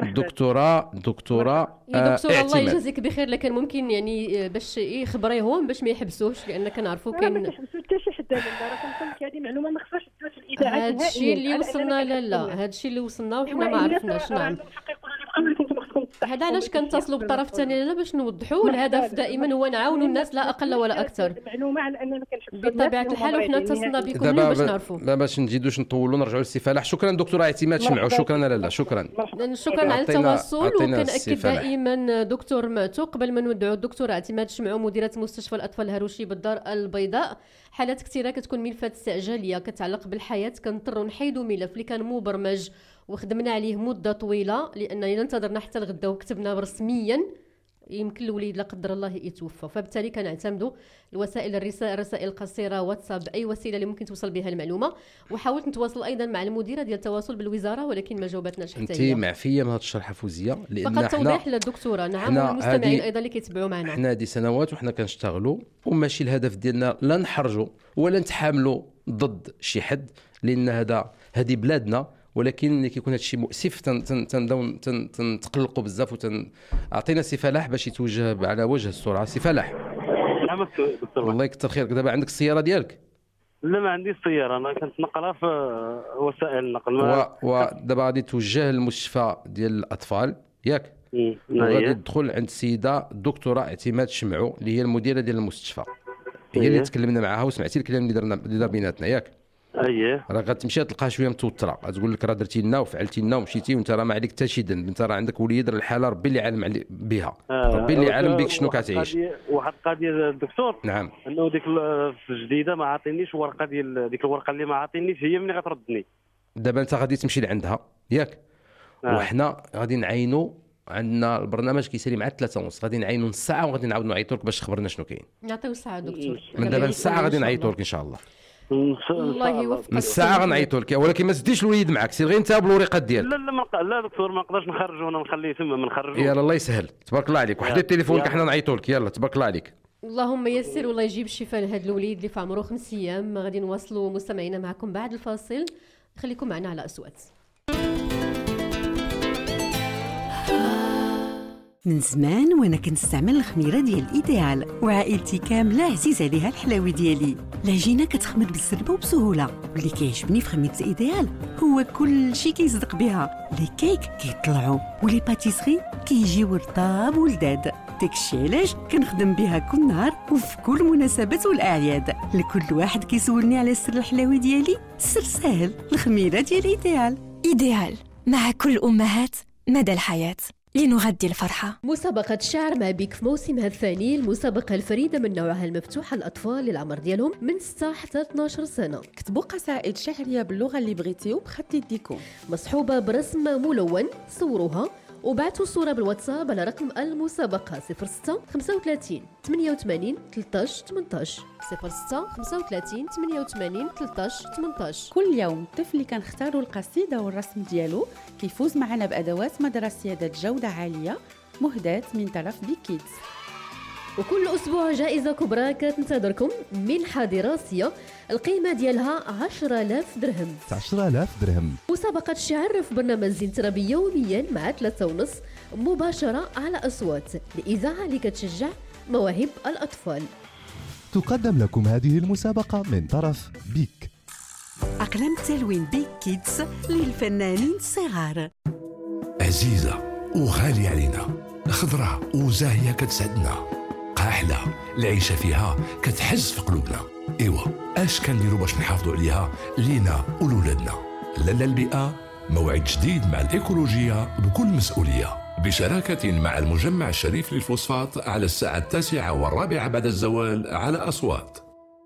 الله يجازيك بخير. لكن ممكن يعني باش يخبريهم باش ما يحبسوش، لان كنعرفوا كاين ما كيحبسوا حتى شي حد. راه كنقول لك هذه معلومه ما خصهاش تدوز في الاذاعه. هذا الشيء اللي وصلنا. لا هذا الشيء اللي وصلنا وحنا ما عرفناش. نعم هذا علاش كنتصلوا بالطرف الثاني لا باش نوضحوا. الهدف دائما هو نعاونوا الناس لا اقل ولا اكثر. معلومه على اننا كنحبسوا بطبيعه الحال، وحنا اتصلنا بكم باش نعرفوا. لا باش نزيدوش نطولوا نرجعوا للسي فلاح. شكرا دكتوره اعتماد شمعوا. شكرا لاله. شكرا على التواصل. وكنأكد دائما دكتور معتوق قبل ما نودعوا الدكتوره اعتماد شمعوا مديره مستشفى الاطفال الهروشي بالدار البيضاء. حالات كثيره كتكون ملفات استعجاليه كتعلق بالحياه، كنضطروا نحيدوا ملف اللي كان مبرمج وخدمنا عليه مده طويله، لاننا انتظرنا حتى الغدا وكتبنا رسميا يمكن الوليد لا قدر الله يتوفى. فبالتالي كنعتمدوا الوسائل الرسائل القصيره، واتساب، اي وسيله اللي ممكن توصل بها المعلومه. وحاولت نتواصل ايضا مع المديره ديال التواصل بالوزاره، ولكن ما جاوبتناش حتى هي. انت معفيه من هذه الشرحه فوزيه، لان فقط توضيح للدكتوره. نعم والمستمعين ايضا اللي كيتبعوا معنا. حنا هذه سنوات وحنا كنشتغلوا، وماشي الهدف ديالنا لا نحرجوا ولا نتحاملوا ضد شي حد، لان هذه بلادنا. ولكن ملي كيكون هذا الشيء مؤسف تنتقلقوا بزاف. اعطينا سي فلاح باش يتوجه على وجه السرعه. سي فلاح. نعم دكتور. الله يكثر خيرك. دابا عندك السياره ديالك؟ لا ما عنديش السياره، انا كنتنقلها في وسائل النقل. ودابا غادي توجه للمستشفى ديال الاطفال ياك؟ وغادي تدخل عند السيده الدكتوره اعتماد شمعوا اللي هي المديره ديال المستشفى. هي اللي تكلمنا معها وسمعتي الكلام اللي درنا بيناتنا ياك؟ اييه. راه غتمشي تلقاها شويه متوتره، غتقول لك راه درتي لنا وفعلتي لنا ومشيتي وانت راه ما عليك حتى شي ذنب، انت راه عندك وليد، راه الحاله ربي اللي عالم بها. ربي اللي عالم بك شنو كتعيش. واحد القضيه الدكتور. نعم. انه ديك الجديده ما عاطينيش ورقه ديال ديك الورقه اللي ما عاطينيش هي ملي غتردني. دابا انت غادي تمشي لعندها ياك؟ وحنا غادي نعينوا، عندنا البرنامج كيسالي مع 3:30 غادي نعينوا نص ساعه وغادي نعاودوا نعيطوا لك باش تخبرنا شنو كاين. نعطيو الساعه دكتور. من دابا الساعه غادي نعيطوا لك ان شاء الله. الله يوفقك. الساعه غنعيطوا لك، ولكن ما تزيديش الوليد معك، سير غير انت بالورقات ديالك. لا دكتور ما نقدرش نخرجوا، انا نخليه تما ما نخرجوش. يلا الله يسهل. تبارك الله عليك. وحدي التليفون حنا نعيطوا لك. يلا تبارك الله عليك. اللهم يسر والله يجيب الشفاء لهذا الوليد اللي في عمره 5 ايام. غادي نواصلوا مستمعينا معكم بعد الفاصل، خليكم معنا على أصوات. من زمان وانا كنستعمل الخميره ديال ايديال، وعائلتي كامله عزيز عليها الحلاوه ديالي. العجينه كتخمر بالسربه وبسهوله، واللي كيعجبني في خميره ايديال هو كل شيء كيصدق بها. لي كيك كيطلعوا ولي باتيسري كيجيو رطاب ولذاذ. داكشي علاش كنخدم بها كل نهار وفي كل المناسبات والاعياد. لكل واحد كيسولني على سر الحلاوه ديالي، السر سهل، الخميره ديال ايديال. ايديال مع كل الامهات مدى الحياه. لنغذي الفرحة. مسابقة شعر مع بيك في موسمها الثاني، المسابقة الفريدة من نوعها المفتوحة للأطفال للعمر ديالهم من 6 حتى 12 سنة. كتبوا قصائد شعرية باللغة اللي بغيتيو بخط يديكم، مصحوبة برسم ملون، صوروها وبعثوا الصورة بالواتساب على رقم المسابقة 06 35 88 13 18 06 35 88 13 18. كل يوم الطفل اللي كنختاروا القصيدة والرسم ديالو كيفوز معنا بأدوات مدرسية ذات جودة عالية مهداة من طرف بيك كيدز. وكل أسبوع جائزة كبرى كتنتظركم، منحة دراسية القيمة ديالها 10,000 درهم. 10,000 درهم. مسابقة شعر في برنامج زين تربية يوميا مع 3:30 مباشرة على أصوات، الإذاعة اللي كتشجع مواهب الأطفال. تقدم لكم هذه المسابقة من طرف بيك. أقلام التلوين بيك كيدز للفنانين الصغار. عزيزة وغالية علينا، خضرة وزاهية كتسعدنا، قاحلة العيشة فيها كتحز في قلوبنا. إيوا اش كنديروا باش نحافظوا عليها لينا ولولادنا؟ لالا البيئة موعد جديد مع الإيكولوجية بكل مسؤولية، بشراكة مع المجمع الشريف للفوسفات على الساعة 9:15 بعد الزوال على أصوات.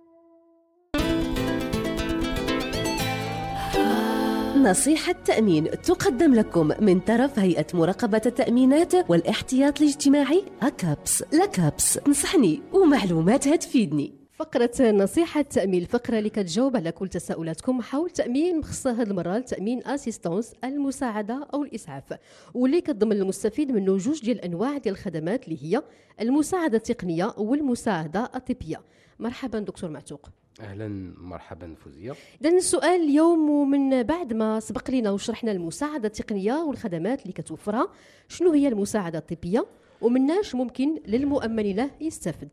نصيحة تأمين تقدم لكم من طرف هيئة مراقبة التأمينات والاحتياط الاجتماعي أكابس. لكابس تنصحني ومعلوماتها تفيدني. فقرة نصيحة تأمين، الفقرة اللي كتجاوب على كل تساؤلاتكم حول تأمين، مخصصة هذه المرة لتأمين أسيستانس، المساعدة أو الإسعاف، واللي كتضمن المستفيد منه جوج ديال الأنواع ديال الخدمات اللي هي المساعدة التقنية والمساعدة الطبية. مرحبا دكتور معتوق. اهلا مرحبا فوزيه. اذا السؤال اليوم، ومن بعد ما سبق لنا وشرحنا المساعده التقنيه والخدمات اللي كتوفرها، شنو هي المساعده الطبيه ومناش ممكن للمؤمن له يستفد؟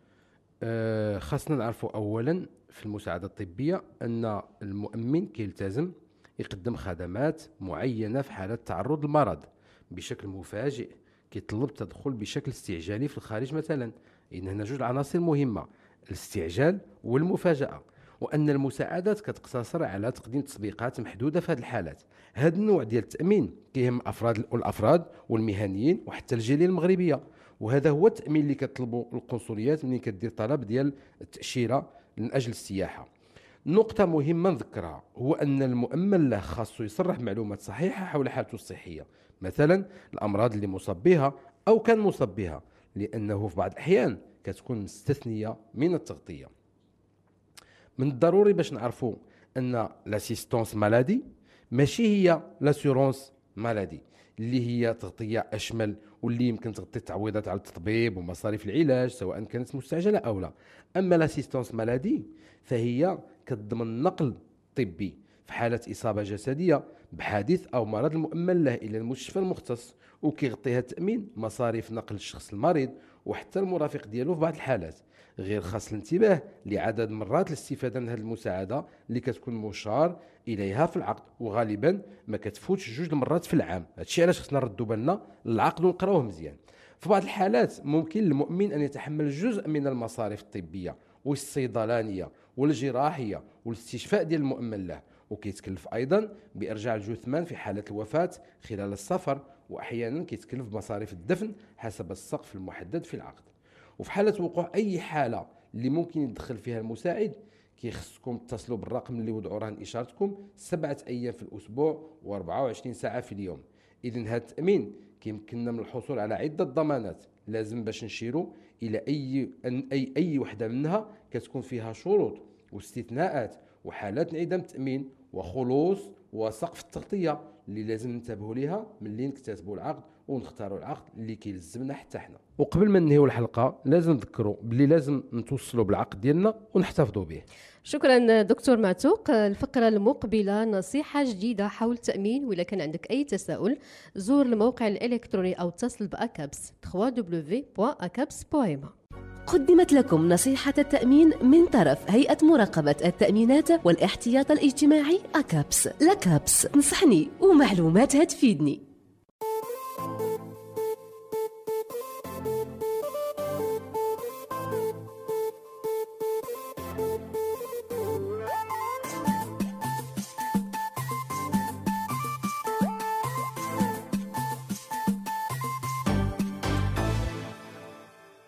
خاصنا نعرفوا اولا في المساعده الطبيه ان المؤمن كيلتزم يقدم خدمات معينه في حاله تعرض للمرض بشكل مفاجئ، كيطلب التدخل بشكل استعجالي في الخارج مثلا. إن هنا جوج عناصر مهمه، الاستعجال والمفاجأة، وأن المساعدات كتقتصر على تقديم تطبيقات محدودة في هذه الحالات. هذا النوع ديال التأمين كيهم الأفراد والمهنيين وحتى الجالية المغربية، وهذا هو التأمين اللي كتطلبوا القنصليات ملي كدير طلب ديال التأشيرة من أجل السياحة. نقطة مهمة نذكرها هو أن المؤمن له خاصو يصرح معلومات صحيحة حول حالته الصحية، مثلا الأمراض اللي مصاب بها أو كان مصاب بها، لأنه في بعض الأحيان كتكون مستثنية من التغطية. من الضروري باش نعرفوا أن لاسيستونس مالادي ماشي هي لاسيورونس مالادي اللي هي تغطية أشمل واللي يمكن تغطي التعويضات على التطبيب ومصاريف العلاج سواء كانت مستعجلة أو لا. أما لاسيستونس مالادي فهي كتضمن نقل طبي في حالة إصابة جسدية بحادث أو مرض المؤمن له إلى المستشفى المختص، وكيغطيها التأمين مصاريف نقل الشخص المريض وحتى المرافق ديالو في بعض الحالات. غير خاص الانتباه لعدد مرات الاستفادة من هذه المساعدة اللي كتكون مشار إليها في العقد، وغالبا ما كتفوتش 2 مرات في العام. هادشي علاش خصنا نردوا بالنا للعقد ونقراوه مزيان. في بعض الحالات ممكن للمؤمن أن يتحمل جزء من المصاريف الطبية والصيدلانية والجراحية والاستشفاء ديال المؤمن له، وكيتكلف أيضا بإرجاع الجثمان في حالة الوفاة خلال السفر، وأحيانا كيتكلف بمصاريف الدفن حسب السقف المحدد في العقد. وفي حالة وقوع أي حالة اللي ممكن يدخل فيها المساعد كيخصكم تتصلوا بالرقم اللي وضعوا رهن إشارتكم 7 أيام في الأسبوع و24 ساعة في اليوم. إذن هذا التأمين كيمكننا من الحصول على عدة ضمانات لازم باش نشيروا إلى أي وحدة منها كتكون فيها شروط واستثناءات وحالات انعدام التأمين وخلوص وسقف التغطية اللي لازم ننتبهوا ليها ملي نكتتبوا العقد ونختاروا العقد اللي كيلزمنا حتى حنا. وقبل ما ننهيو الحلقة لازم نذكروا بلي لازم نتوصلوا بالعقد ديالنا ونحتفظوا به. شكرا دكتور معتوق. الفقرة المقبلة نصيحة جديدة حول التأمين، وإذا كان عندك أي تساؤل زور الموقع الإلكتروني أو اتصل بأكابس www.akaps.ma. قدمت لكم نصيحة التأمين من طرف هيئة مراقبة التأمينات والاحتياط الاجتماعي أكابس. لكابس تنصحني ومعلوماتها تفيدني.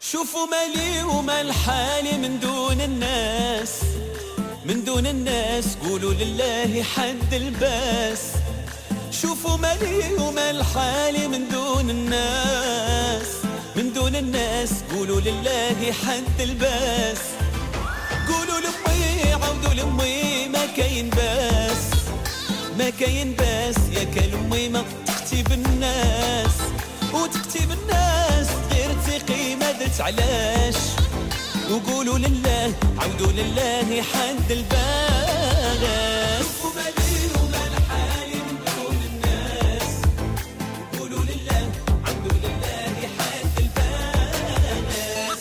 شوفوا مالي ومال حالي من دون الناس، من دون الناس قولوا لله حد الباس. شوفوا مالي ومال حالي من دون الناس، من دون الناس قولوا لله حد الباس. قولوا لأمي عودوا لأمي ما كاين باس، ما كاين باس يا كلمي ما تكتب الناس، وتكتب الناس غير تقي ما درت علاش. وقولوا لله عودوا لله حد الباس. شوفوا مالي ومال حالي من دون الناس، وقولوا لله عودوا لله حد الباس.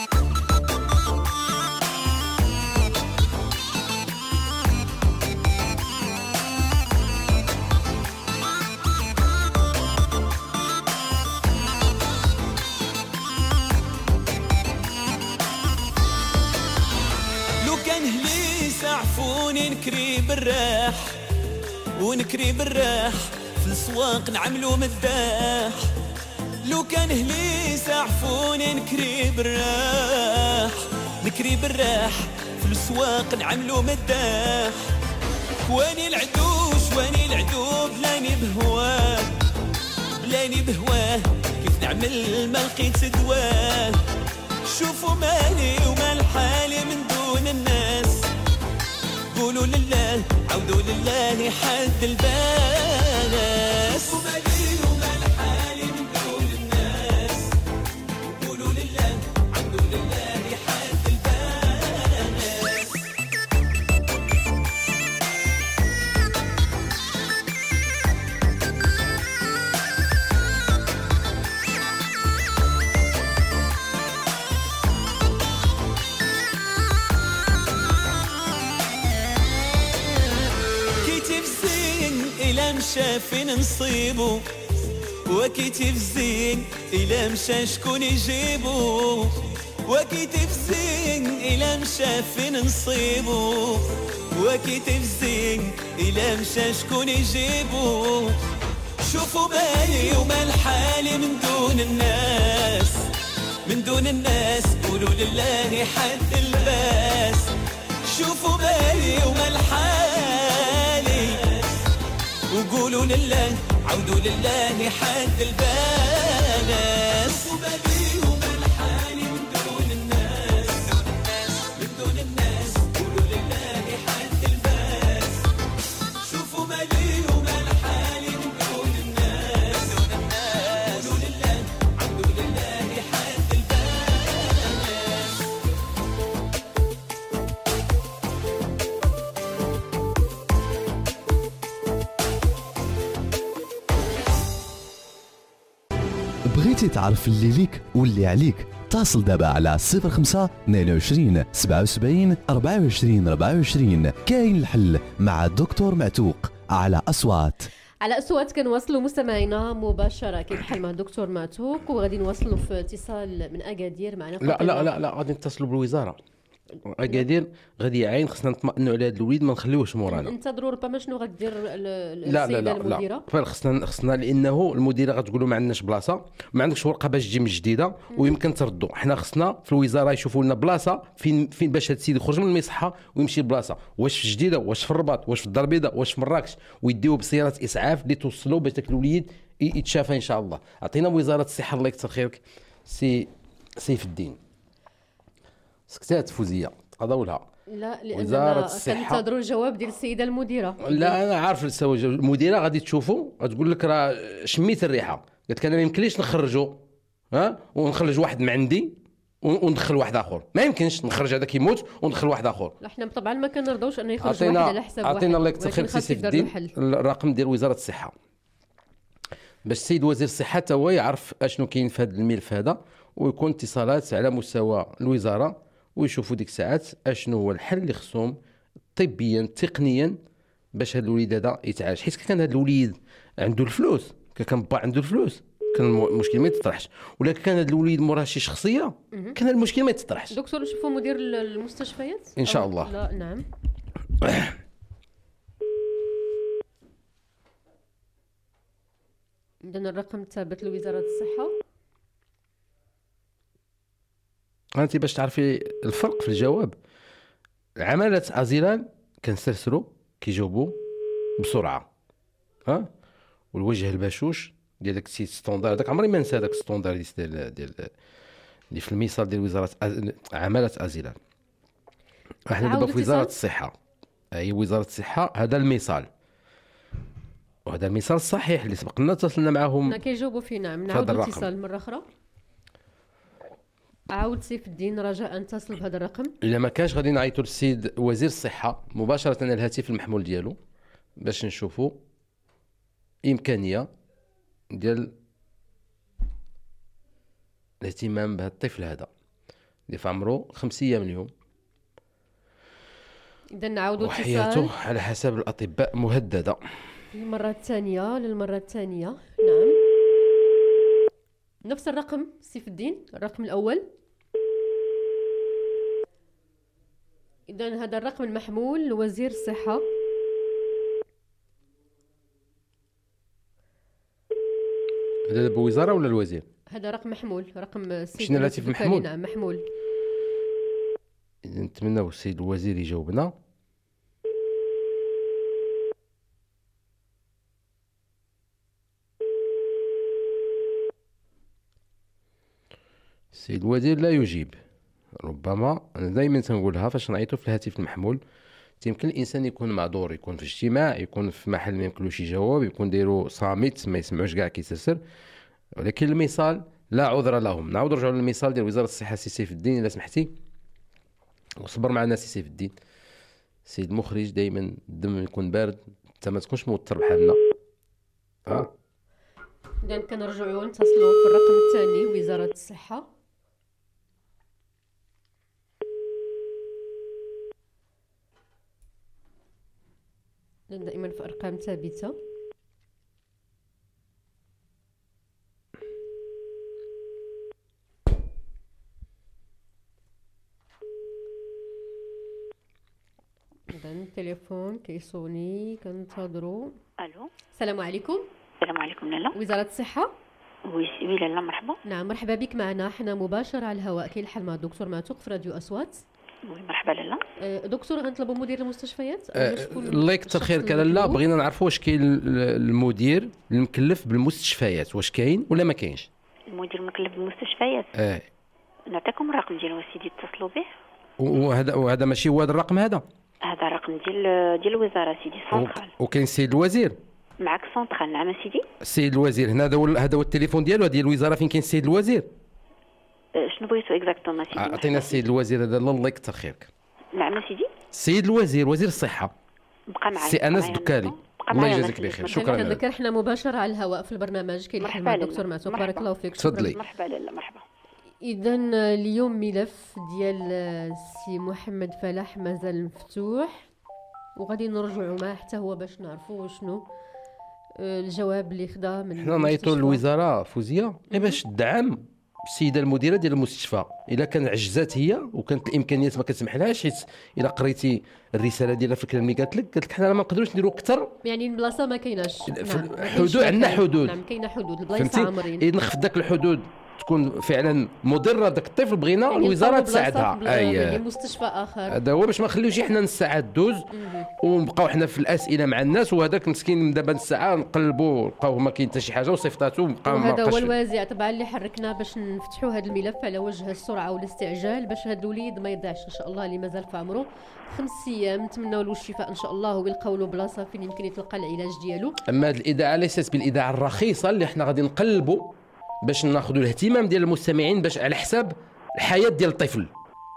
كان هلي سعفوني نكري بالراح، ونكري بالراح في السواق نعملو مداح. لو كان هلي سعفوني نكري بالراح، نكري بالراح في السواق نعملو مداح. واني العدوش واني العدو بلاني بهواه، بلاني بهواه كيف نعمل ما لقيت دواه. شوفوا مالي ومال حالي من دون الناس، قولوا لله عودوا لله حد الباس. شوفوا مالي ومال حالي من دون الناس، قولوا لله عودوا لله حد الباس. إلا مشى فين نصيبو، وكيتي في زين إلا مشى شكون يجيبو. وكيتي في زين إلا مشى فين نصيبو، وكيتي في زين إلا مشى شكون يجيبو. شوفوا بالي ومال حالي من دون الناس، من دون الناس قولوا لله حد الباس. شوفوا بالي ومال حالي وقولوا لله عودوا لله حد الباس. وبالي ومال حالي من دون الناس، من دون الناس قولوا لله حد الباس. شوفوا مالي ومال حالي من دون الناس، قولوا لله عودوا لله حد الباس. بغيتي تعرف اللي ليك واللي عليك؟ اتصل دابا على 05 22 77 24 24. كاين الحل مع الدكتور معتوق على أصوات. على أصوات كنواصلوا مستمعينا مباشرة كيف الحال مع الدكتور معتوق، وغادي نواصلوا في اتصال من أكادير معنا. لا غادي نتصلوا بالوزارة أكادير، غادي يعين خصنا نطمئنوا على هذا الوليد ما نخليوهش مورانا. انتظروا ربما شنو غدير السيدة المديرة؟ خصنا لانه المديره غتقول له ما عندناش بلاصه، ما عندكش ورقه باش تجي من جديده ويمكن تردوا. حنا خصنا في الوزاره يشوفوا لنا بلاصه فين باش هذا السيد يخرج من المصحه ويمشي لبلاصه، واش في جديده، واش في الرباط، واش في الدار البيضاء، واش في مراكش، ويديوه بسيارات اسعاف اللي توصلوا باش داك الوليد يتشافى ان شاء الله. عطينا وزاره الصحه الله يكثر خيرك سيف الدين. سكتات فوزيه قضاولها. لا لأننا كننتظروا الجواب ديال السيده المديره. لا انا عارف المديره غادي تشوفوا غتقول لك راه شميت الريحه، قالت لك انا ما يمكنليش نخرجوا ونخرج واحد من عندي وندخل واحد اخر، ما يمكنش نخرج هذاك يموت وندخل واحد اخر. لا حنا طبعا ما كنرضوش انه يخرج واحد على حساب واحد. عطينا الله يكثر خير سيف الدين الرقم ديال وزاره الصحه باش السيد وزير الصحه حتى هو يعرف اشنو كاين في هذا الملف هذا، ويكون اتصالات على مستوى الوزاره ويشوفوا ديك الساعات اشنو هو الحل اللي خصهم طبيا تقنيا باش هذا الوليد هذا يتعالج. حيت كان هذا الوليد عنده الفلوس، كان با عنده الفلوس كان المشكل ما يتطرحش، ولكن كان هذا الوليد موراه شي شخصيه كان المشكل ما يتطرحش. دكتور نشوفوا مدير المستشفيات ان شاء الله. لا نعم. عندنا الرقم الثابت لوزاره الصحه. انت باش تعرفي الفرق في الجواب، عمالة ازيلان كنسرسروا كيجاوبوا بسرعه، والوجه البشوش ديال داك السيت ستوندار، داك عمري ما نسى داك ستوندار ديال اللي في الميصال ديال وزاره عماله ازيلان. احنا دابا في وزاره الصحه، هي وزاره الصحه، هذا الميصال، وهذا الميصال الصحيح اللي سبقنا اتصلنا معهم كيجاوبوا فينا. نعاود الاتصال مره اخرى. عاود سيف الدين رجاء اتصل بهذا الرقم. الا ما كانش غادي نعيطوا للسيد وزير الصحه مباشره على الهاتف المحمول ديالو باش نشوفوا امكانيه ديال الاهتمام بهذا الطفل هذا اللي في عمره 5 أيام اليوم. اذا نعاودوا اتصال، وحياته على حسب الاطباء مهدده للمره الثانيه. نعم، نفس الرقم سيف الدين، الرقم الاول. اذا هذا الرقم المحمول لوزير الصحه. هذا بوزاره ولا الوزير؟ هذا رقم محمول، رقم سيد الهاتف محمول. نعم محمول. اذا نتمناو السيد الوزير يجاوبنا. السيد الوزير لا يجيب. ربما انا دائما تنقولها فاش نعيطوا في الهاتف المحمول، يمكن الانسان يكون معذور، يكون في اجتماع، يكون في محل ما يمكنلوش يجاوب، يكون دايرو صامت ما يسمعوش كاع كيسرسر، ولكن المثال لا عذر لهم. نعاود نرجعوا للمثال ديال وزاره الصحه سي سيف الدين الا سمحتي، وصبر معنا سي سيف الدين. السيد المخرج دائما الدم يكون بارد، انت ما تكونش موتر بحالنا. اذا كنرجعوا نتصلوا في الرقم الثاني وزاره الصحه. دائما في ارقام ثابته. اذا التليفون كيصوني، كنتظروا. الو، السلام عليكم. السلام عليكم لالا. وزاره الصحه. وي لالا، مرحبا. نعم مرحبا بك معنا، حنا مباشر على الهواء كاين الحل مع الدكتور معتوق في راديو اصوات. مرحبا لالا. دكتور غنطلبوا مدير المستشفيات. الله يكثر خيرك لالا، بغينا نعرفوا واش كاين المدير المكلف بالمستشفيات، واش كاين ولا ما كاينش؟ المدير المكلف بالمستشفيات نعطيكم الرقم ديالو سيدي اتصلوا به. وهذا ماشي هو هذا الرقم، هذا الرقم ديال الوزاره سيدي سونترال. وكاين السيد الوزير معك سونترال. نعم سيدي. السيد الوزير هنا، هذا هو التليفون ديالو ديال الوزاره فين كاين السيد الوزير. شنو بغيتو اكزاكتومون سيدي؟ عطينا السيد الوزير هذا، الله يكثر خيرك. نعم سيدي. السيد الوزير وزير الصحه بقى معايا سي انس دكالي، الله يجازيك بخير. شكرا. كنذكر حنا مباشره على الهواء في البرنامج كاين الحل مع الدكتور معتوق. بارك الله فيك. تفضلي. مرحبا لالا. مرحبا. اذا اليوم ملف ديال السي محمد فلاح مازال مفتوح، وغادي نرجعوا معاه حتى هو باش نعرفوا شنو الجواب اللي خدا من حنا نعيطوا للوزاره فوزيه باش تدعم السيده المديره ديال المستشفى. الا كان عجزات هي وكانت الامكانيات ما كتسمحلهاش، حيت الا قريتي الرساله ديالها في الكلام اللي قالت لك حنا ما نقدروش نديروا اكثر، يعني البلاصه ما كايناش. حدود عندنا حدود. نعم كاينه حدود، البلايص عامرين. اذا نخف داك الحدود تكون فعلا مضره داك الطفل، بغينا يعني الوزاره تساعدها. يعني مستشفى اخر هذا هو، باش ما نخليوش حنا نص ساعه دوز ونبقاو حنا في الاسئله مع الناس، وهذاك مسكين دابا نص ساعه نقلبوا نلقاو ما كاين حتى شي حاجه وصيفطاتو بقى. هذا هو الوازع طبعا اللي حركنا باش نفتحوا هذا الملف على وجه السرعه والاستعجال، باش هذا الوليد ما يضيعش ان شاء الله، اللي مازال في عمره 5 أيام. نتمنوا له الشفاء ان شاء الله، ويلقاو له بلاصه فين يمكن يتلقى العلاج ديالو. اما هذه الاذاعه ليست بالاذاعه الرخيصه اللي حنا غادي نقلبوا باش ناخذوا الاهتمام ديال المستمعين، باش على حساب الحياه ديال الطفل.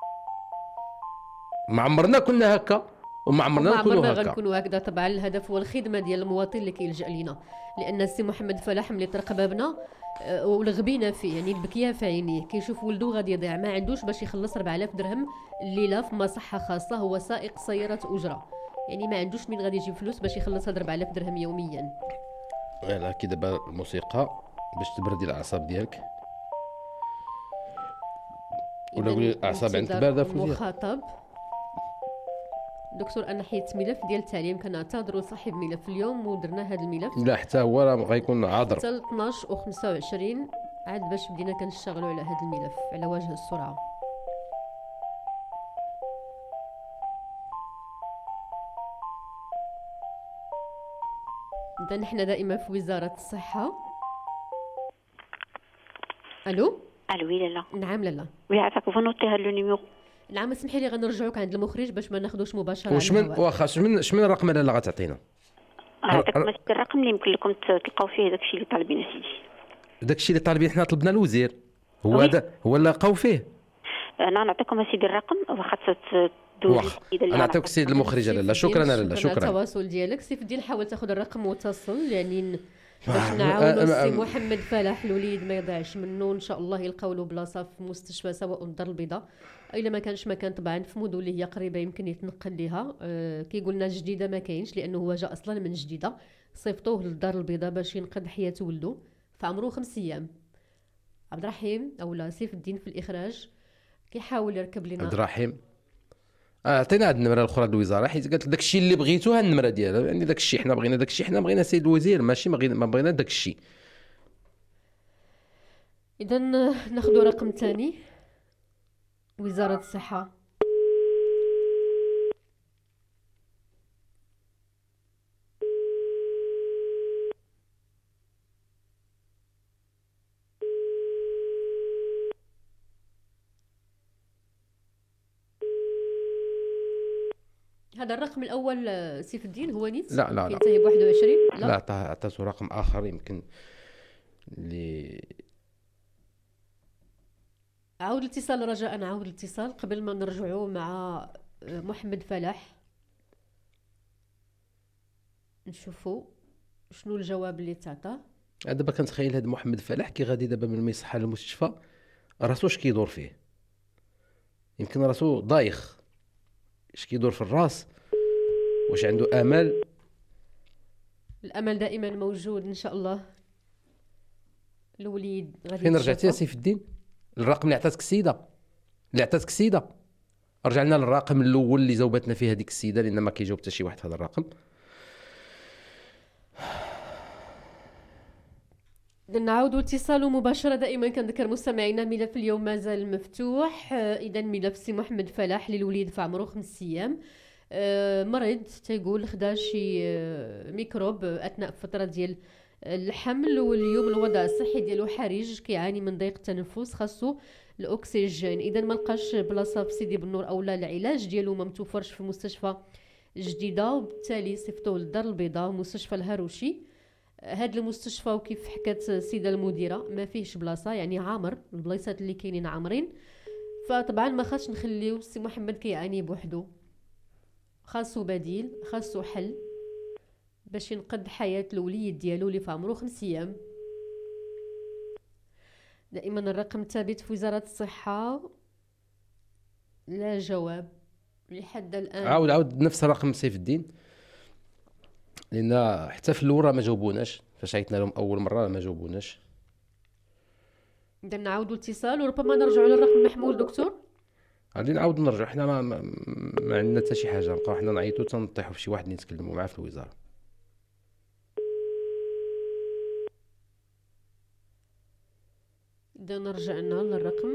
ما عمرنا كنا هكا وما عمرنا غنكونوا هكذا. طبعا الهدف هو الخدمه ديال المواطن اللي كيلجا لينا، لان السي محمد فلاح ملي طرق بابنا ولغبينا فيه، يعني البكيه في عينيه، كيشوف ولده غادي يضيع، ما عندوش باش يخلص 4000 درهم الليله في مصحه خاصه، هو سائق سياره اجره، يعني ما عندوش من غادي يجيب فلوس باش يخلص هاد 4000 درهم يوميا. فوالا كي دابا الموسيقى باش تبردي الاعصاب ديالك، ولا الاعصاب عندك بارده في المخاطب. دكتور انا حيت ملف ديال التعليم كنعتذروا صاحب ملف اليوم ودرنا هذا الملف، لا حتى هو راه غيكون عذر حتى 12 و25 عاد باش بدينا كنشتغلوا على هذا الملف على وجه السرعه. إذا نحن دائما في وزارة الصحة. الو وي لالا. نعم لالا. وي عافاك فنوتيها لو نيميرو. نعم اسمحي لي غنرجعوك عند المخرج باش ما ناخذوش مباشره. واخا شمن الرقم اللي غتعطينا؟ هذاك الرقم اللي يمكن لكم تلقاو فيه داكشي اللي طالبين سيدي. داكشي اللي طالبين حنا طلبنا الوزير هو هذا هو اللي لقاو فيه. انا نعطيكم سيدي الرقم واخا تدوزي. انا نعطيك السيد المخرج. لا شكرا لالا شكرا. التواصل ديالك سيف الدين، حاول تاخذ الرقم وتصل يعني باش نعاونوا السي محمد فلاح الوليد ما يضيعش منه. ان شاء الله يلقاو له بلاصه في مستشفى سواء الدار البيضاء الا ما كانش مكان طبعا في مدن اللي هي قريبه يمكن يتنقل ليها. كي قلنا جديده ما كاينش لانه هو جا اصلا من جديده، صيفطوه للدار البيضاء باش ينقذ حياه ولده فعمره 5 ايام. عبد الرحيم اولا سيف الدين في الاخراج كيحاول يركب لنا. عبد الرحيم عطينا هاد النمره الاخرى للوزاره حيت قالت داكشي اللي بغيتو ها النمره ديالها يعني داكشي حنا بغينا داكشي حنا بغينا سيد الوزير ماشي ما بغينا داكشي. اذا ناخذ رقم ثاني وزاره الصحه. هذا الرقم الاول سيف الدين هو نيت لا كينتهي ب 21. لا عطاتو رقم اخر يمكن اللي عاود الاتصال رجاء. عاود الاتصال قبل ما نرجعوا مع محمد فلاح نشوفوا شنو الجواب اللي تعطى. دابا كنتخيل هذا محمد فلاح كي غادي دابا من ما يصحى للمستشفى راسو اش كيدور فيه، يمكن راسو ضايخ اش كيدور في الراس، واش عنده امل. الامل دائما موجود ان شاء الله. الوليد غادي فين رجعتي يا سيف الدين؟ الرقم اللي عطاتك السيده رجع لنا للرقم الاول اللي جاوبتنا فيه هذيك السيده لان ما كيجاوب حتى شي واحد هذا الرقم. نعاودوا اتصال مباشرة. دائما كنذكر مستمعينا ملف اليوم مازال مفتوح. إذا ملف سي محمد فلاح للوليد في عمره 5 أيام، مريض تيقول خدا شي ميكروب أثناء فترة ديال الحمل، واليوم الوضع الصحي ديالو حرج كيعاني من ضيق التنفس خاصو الأكسجين. إذا ما لقاش بلاصة في سيدي بنور أو لا العلاج ديالو ما متوفرش في مستشفى جديدة وبالتالي صيفطوه للدار البيضاء مستشفى الهروشي. هاد المستشفى وكيف حكت السيده المديره ما فيهش بلاصه يعني عامر، البلايصات اللي كاينين عامرين، فطبعا ما خاصش نخليو السي محمد كيعاني بوحدو، خاصو بديل خاصو حل باش ينقذ حياه الوليد ديالو اللي في عمره 5 ايام. دائما الرقم ثابت في وزاره الصحه لا جواب لحد الان. عاود نفس الرقم سيف الدين لان حتى في الاول ما جاوبوناش، فاش عيطنا لهم اول مره ما جاوبوناش. اذا نعاودوا الاتصال وربما نرجعوا للرقم المحمول. دكتور غادي نعاودوا نرجعوا، حنا ما عندنا حتى شي حاجه، نبقاو حنا نعيطوا تنطيحوا في شي واحد اللي نتكلموا معاه في الوزاره. اذا رجعنا للرقم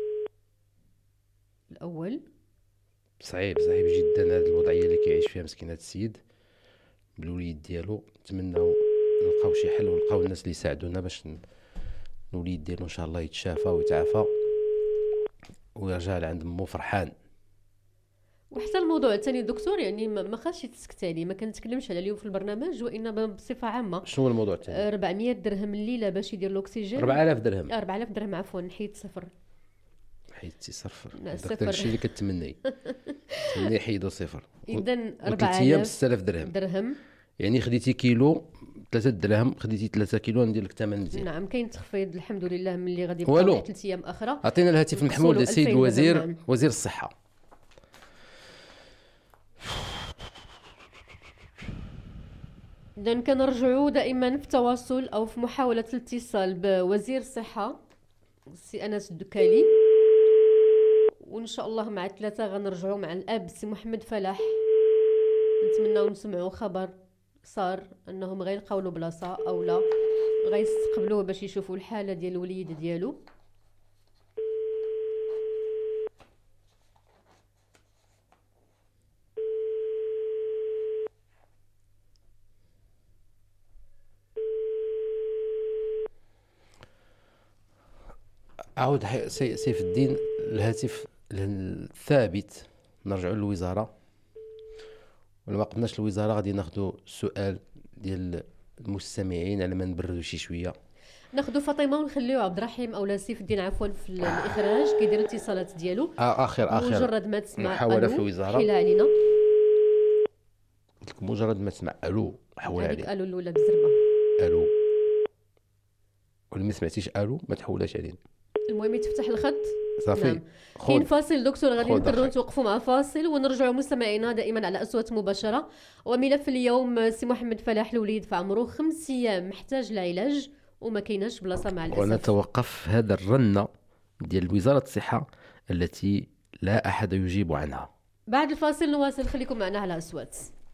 الاول. صعيب جدا هذه الوضعيه اللي كيعيش فيها مسكين هذا السيد بالوليد ديالو. نتمناو نلقاو شي حل ونلقاو الناس اللي يساعدونا باش الوليد ديالو ان شاء الله يتشافى ويتعافى ويرجع لعند مو فرحان. وحتى الموضوع الثاني دكتور يعني ما خاصش تسكت عليه، ما كنتكلمش على اليوم في البرنامج وانما بصفه عامه. شنو هو الموضوع الثاني؟ 400 درهم الليله باش يدير الاكسجين. 4000 درهم 4000 درهم عفوا، نحيد صفر. حيدتي صفر داك الشيء اللي كتمني تمني حيدوا صفر. اذا 4 ايام 6000 درهم يعني خديتي كيلو 3 دراهم، خديتي 3 كيلو ندير لك ثمن مزيان. نعم كاين تخفيض الحمد لله ملي غادي يبقاو 3 ايام اخرى. عطينا الهاتف المحمول ديال السيد الوزير وزير الصحه. اذا كنرجعوا دائما في التواصل او في محاوله الاتصال بوزير الصحه السي انس الدكالي، وان شاء الله مع 3 غنرجعوا مع الاب السي محمد فلاح. نتمناو نسمعوا خبر صار انهم غيلقاو له بلاصه او لا غيستقبلوه باش يشوفوا الحاله ديال الوليد ديالو. عاود سيف الدين الهاتف الثابت نرجعوا للوزاره، ولا ما قدناش الوزاره غادي ناخذوا السؤال ديال المستمعين على ما نبردوا شي شويه. ناخذوا فاطمه ونخليو عبد الرحيم اولا سيف الدين عفوا في الاخراج كيدير الاتصالات ديالو. اخر مجرد ما تسمع محاوله في الوزاره حيل علينا. قلت لك مجرد ما تسمع الو حول عليه. الو الاولى بزربه الو، ولا ما سمعتيش الو ما تحولهاش علينا. المهم تفتح الخط صافي. نعم. كاين فاصل دكتور، غادي نضطروا نتوقفوا مع فاصل ونرجعوا مستمعينا دائما على أصوات مباشرة. وملف اليوم سي محمد فلاح الوليد في عمره 5 أيام محتاج لعلاج وما كايناش بلاصه مع الاسف. ونتوقف هذا الرنه ديال وزاره الصحه التي لا احد يجيب عنها. بعد الفاصل نواصل، خليكم معنا على أصوات.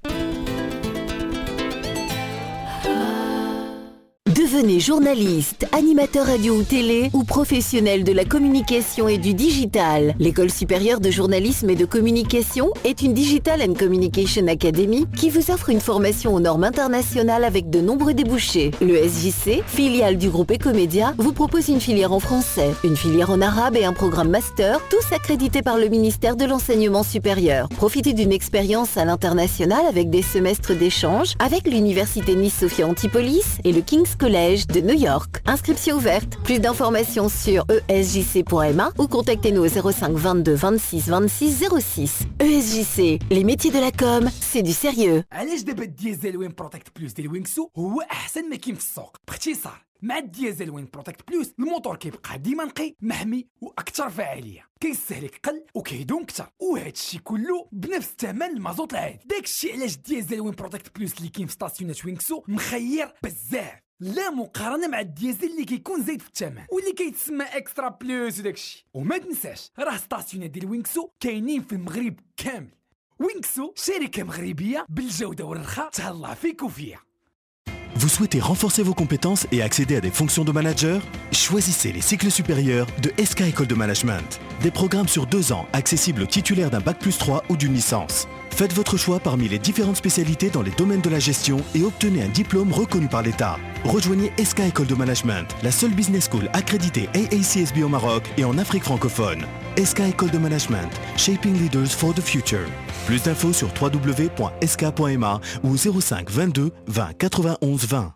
Devenez journaliste, animateur radio ou télé ou professionnel de la communication et du digital. L'École supérieure de journalisme et de communication est une Digital and Communication Academy qui vous offre une formation aux normes internationales avec de nombreux débouchés. Le SJC, filiale du groupe Ecomédia, vous propose une filière en français, une filière en arabe et un programme master, tous accrédités par le ministère de l'Enseignement supérieur. Profitez d'une expérience à l'international avec des semestres d'échange avec l'Université Nice-Sophia Antipolis et le King's College de New York. Inscription ouverte. Plus d'informations sur esjc.ma ou contactez-nous au 05 22 26 26 06. ESJC, les métiers de la com, c'est du sérieux. علاش دابا الديزل وين بروتكت بلس ديال وينكسو هو احسن ما كاين في السوق؟ باختصار مع الديزل وين بروتكت بلس الموتور كيبقى ديما نقي محمي واكثر فعاليه، كيستهلك قل وكيدوم اكثر، وهذا الشيء كله بنفس الثمن المازوت العادي. داكشي علاش الديزل وين بروتكت بلس اللي كاين في ستاسيونات وينكسو مخير بزاف، لا مقارنه مع الديزل اللي كيكون زايد في الثمن واللي كيتسمى اكسترا بلس وداكشي. وما تنساش راه ستاسيونات ديال وينكسو كاينين في المغرب كامل. وينكسو شركه مغربيه بالجوده والرخاء تهلا فيك وفيها. Vous souhaitez renforcer vos compétences et accéder à des fonctions de manager? Choisissez les cycles supérieurs de SK École de Management. Des programmes sur 2 ans accessibles aux titulaires d'un Bac+3 ou d'une licence. Faites votre choix parmi les différentes spécialités dans les domaines de la gestion et obtenez un diplôme reconnu par l'État. Rejoignez SK École de Management, la seule business school accréditée AACSB au Maroc et en Afrique francophone. SK École de Management, Shaping Leaders for the Future. Plus d'infos sur www.sk.ma ou 05 22 20 91 20.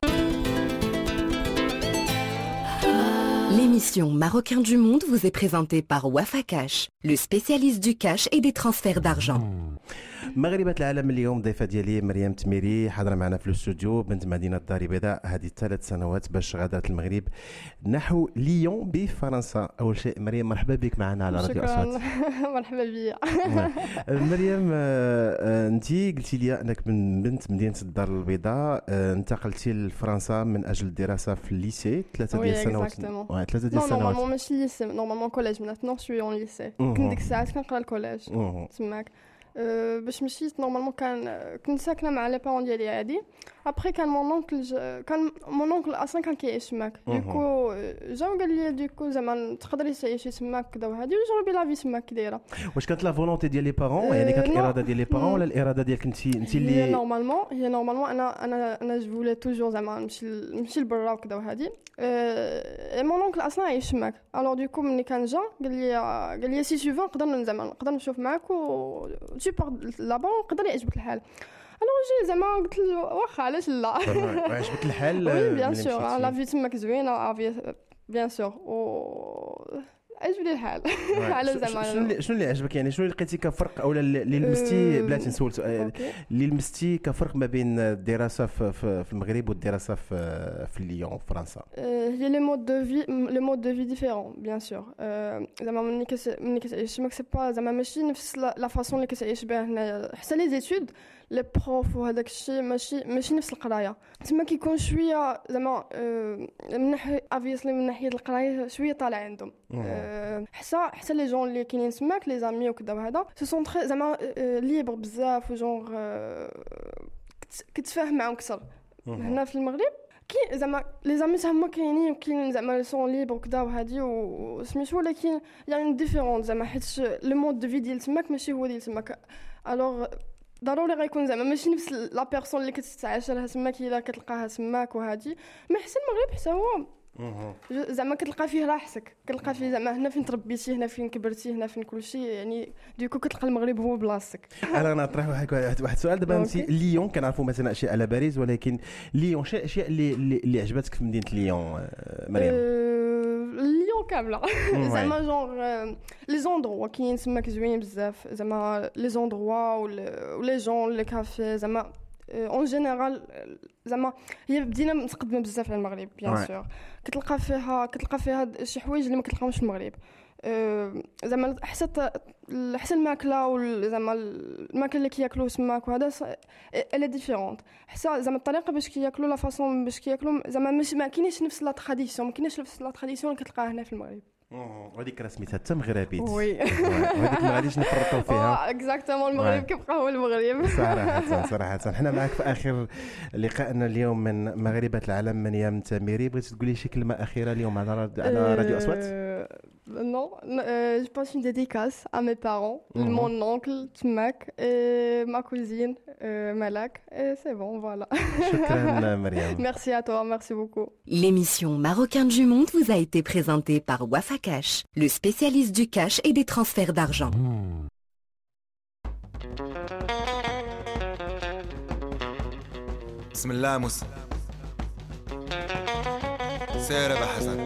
L'émission Marocain du Monde vous est présentée par Wafa Cash, le spécialiste du cash et des transferts d'argent. مغربة العالم اليوم ضيفة ديالي مريم تميري حاضرة معنا في الاستوديو، بنت مدينة الدار البيضاء. هذه 3 سنوات باش غادرت المغرب نحو ليون بفرنسا. أول شيء مريم مرحبا بك معنا على راديو أصوات. مرحبا بيا. مريم أنت قلتي لي أنك من بنت مدينة الدار البيضاء انتقلتي لفرنسا من أجل الدراسة في الليسي 3 ديال السنوات. 3 ديال السنوات. نورمالمون ماشي الليسي، نورمالمون كوليج. ميناتنون شوي اون ليسي. كنت ديك الساعات كنقرا الكوليج تماك. باش مشيت نورمالمون كنت ساكنه مع لي بارون ديالي عادي. ابري كان مون اونكل اصلا كان كيعيش تماك، دوكو جاو قال لي دوكو زعما تقدري تعيشي تماك كذا وهادي وجربي لا في تماك كي واش كانت لا فولونتي ديال لي بارون؟ يعني كانت الاراده ديال لي بارون ولا الاراده ديالك انت اللي هي نورمالمون انا جو فولي توجور زعما نمشي لبرا وكذا وهادي. مون اونكل اصلا عايش تماك، الوغ دوكو ملي كان جا قال لي سي تو فون نقدر نشوف معاك و tu pars là-bas نقدر يعجبك الحال. انا جي زعما قلت له واخا علاش لا. عجبك الحال؟ وي بيان سور لا في تماك زوينه بيان سور و عجبني الحال. على زعما شنو اللي عجبك؟ يعني شنو اللي لقيتي كفرق او اللي لمستي بلاتي نسول سؤال اللي لمستي كفرق ما بين الدراسه في المغرب والدراسه في ليون فرنسا؟ هي لي مود دو في ديفيرون بيان سور. زعما ملي كتعيش تماك سي با زعما ماشي نفس لا فاصون اللي كتعيش بها هنا. حتى لي زيتود لي بروف وهذاك الشيء ماشي نفس القرايه تما كيكون شويه زعما من ناحيه افيسلي من ناحيه القرايه شويه طالع عندهم. حتى لي جون اللي كاينين تماك لي زامي وكذا وهذا سو سون تري زعما ليبر بزاف وجونغ كتفاهم معاهم اكثر. هنا في المغرب كي زعما لي زامي هما كاينين وكاين زعما سون ليبر وكذا وهادي وسميتو، ولكن يعني ديفيرون زعما حيت لو مود دو في ديال تماك ماشي هو ديال تماك. الوغ ضروري غيكون زعما ماشي نفس لا بيرسون اللي كتتعاشرها تماك الا كتلقاها تماك وهادي. ما حسن المغرب حتى هو زعما كتلقى فيه راحتك، كتلقى فيه زعما هنا فين تربيتي، هنا فين كبرتي، هنا فين كل شيء، يعني ديكو كتلقى المغرب هو بلاصتك. انا نطرح واحد السؤال دابا. انت ليون كنعرفوا مثلا اشياء على باريس، ولكن ليون شي اشياء اللي عجبتك في مدينه ليون مريم؟ ليون كامله زعما جونغ لي زوندروا كاين تماك زوين بزاف، زعما لي زوندروا ولي جون لي كافي، زعما اون جينيرال زعما هي بدينا متقدمه بزاف على المغرب بيان سور. كتلقى فيها شي حوايج اللي ما كتلقاهمش في المغرب، زعما حتى الماكله وزعما الماكله اللي كياكلوا تماك وهذا الا ديفيرونت، حتى زعما الطريقه باش كياكلوا لا فاصون باش كياكلوا زعما ما كاينش نفس لا تراديسيون، ما كاينش نفس لا تراديسيون اللي كتلقاها هنا في المغرب. وهذيك راه سميتها حتى مغربيت. وي وهذيك ما غاديش نفرطوا فيها. اكزاكتومون المغرب كيبقى هو المغرب. صراحه حنا معك في اخر لقائنا اليوم من مغاربه العالم. مريم تميري، بغيتي تقولي شي كلمه اخيره اليوم على راديو اصوات؟ Non, je passe une dédicace à mes parents, mon oncle Tmak et ma cousine Malak, et c'est bon, voilà. Shukran, Mariam. Merci à toi, merci beaucoup. L'émission Marocain du Monde vous a été présentée par Wafa Cash, le spécialiste du cash et des transferts d'argent. Bismillah Moussa. سير أبا حسن.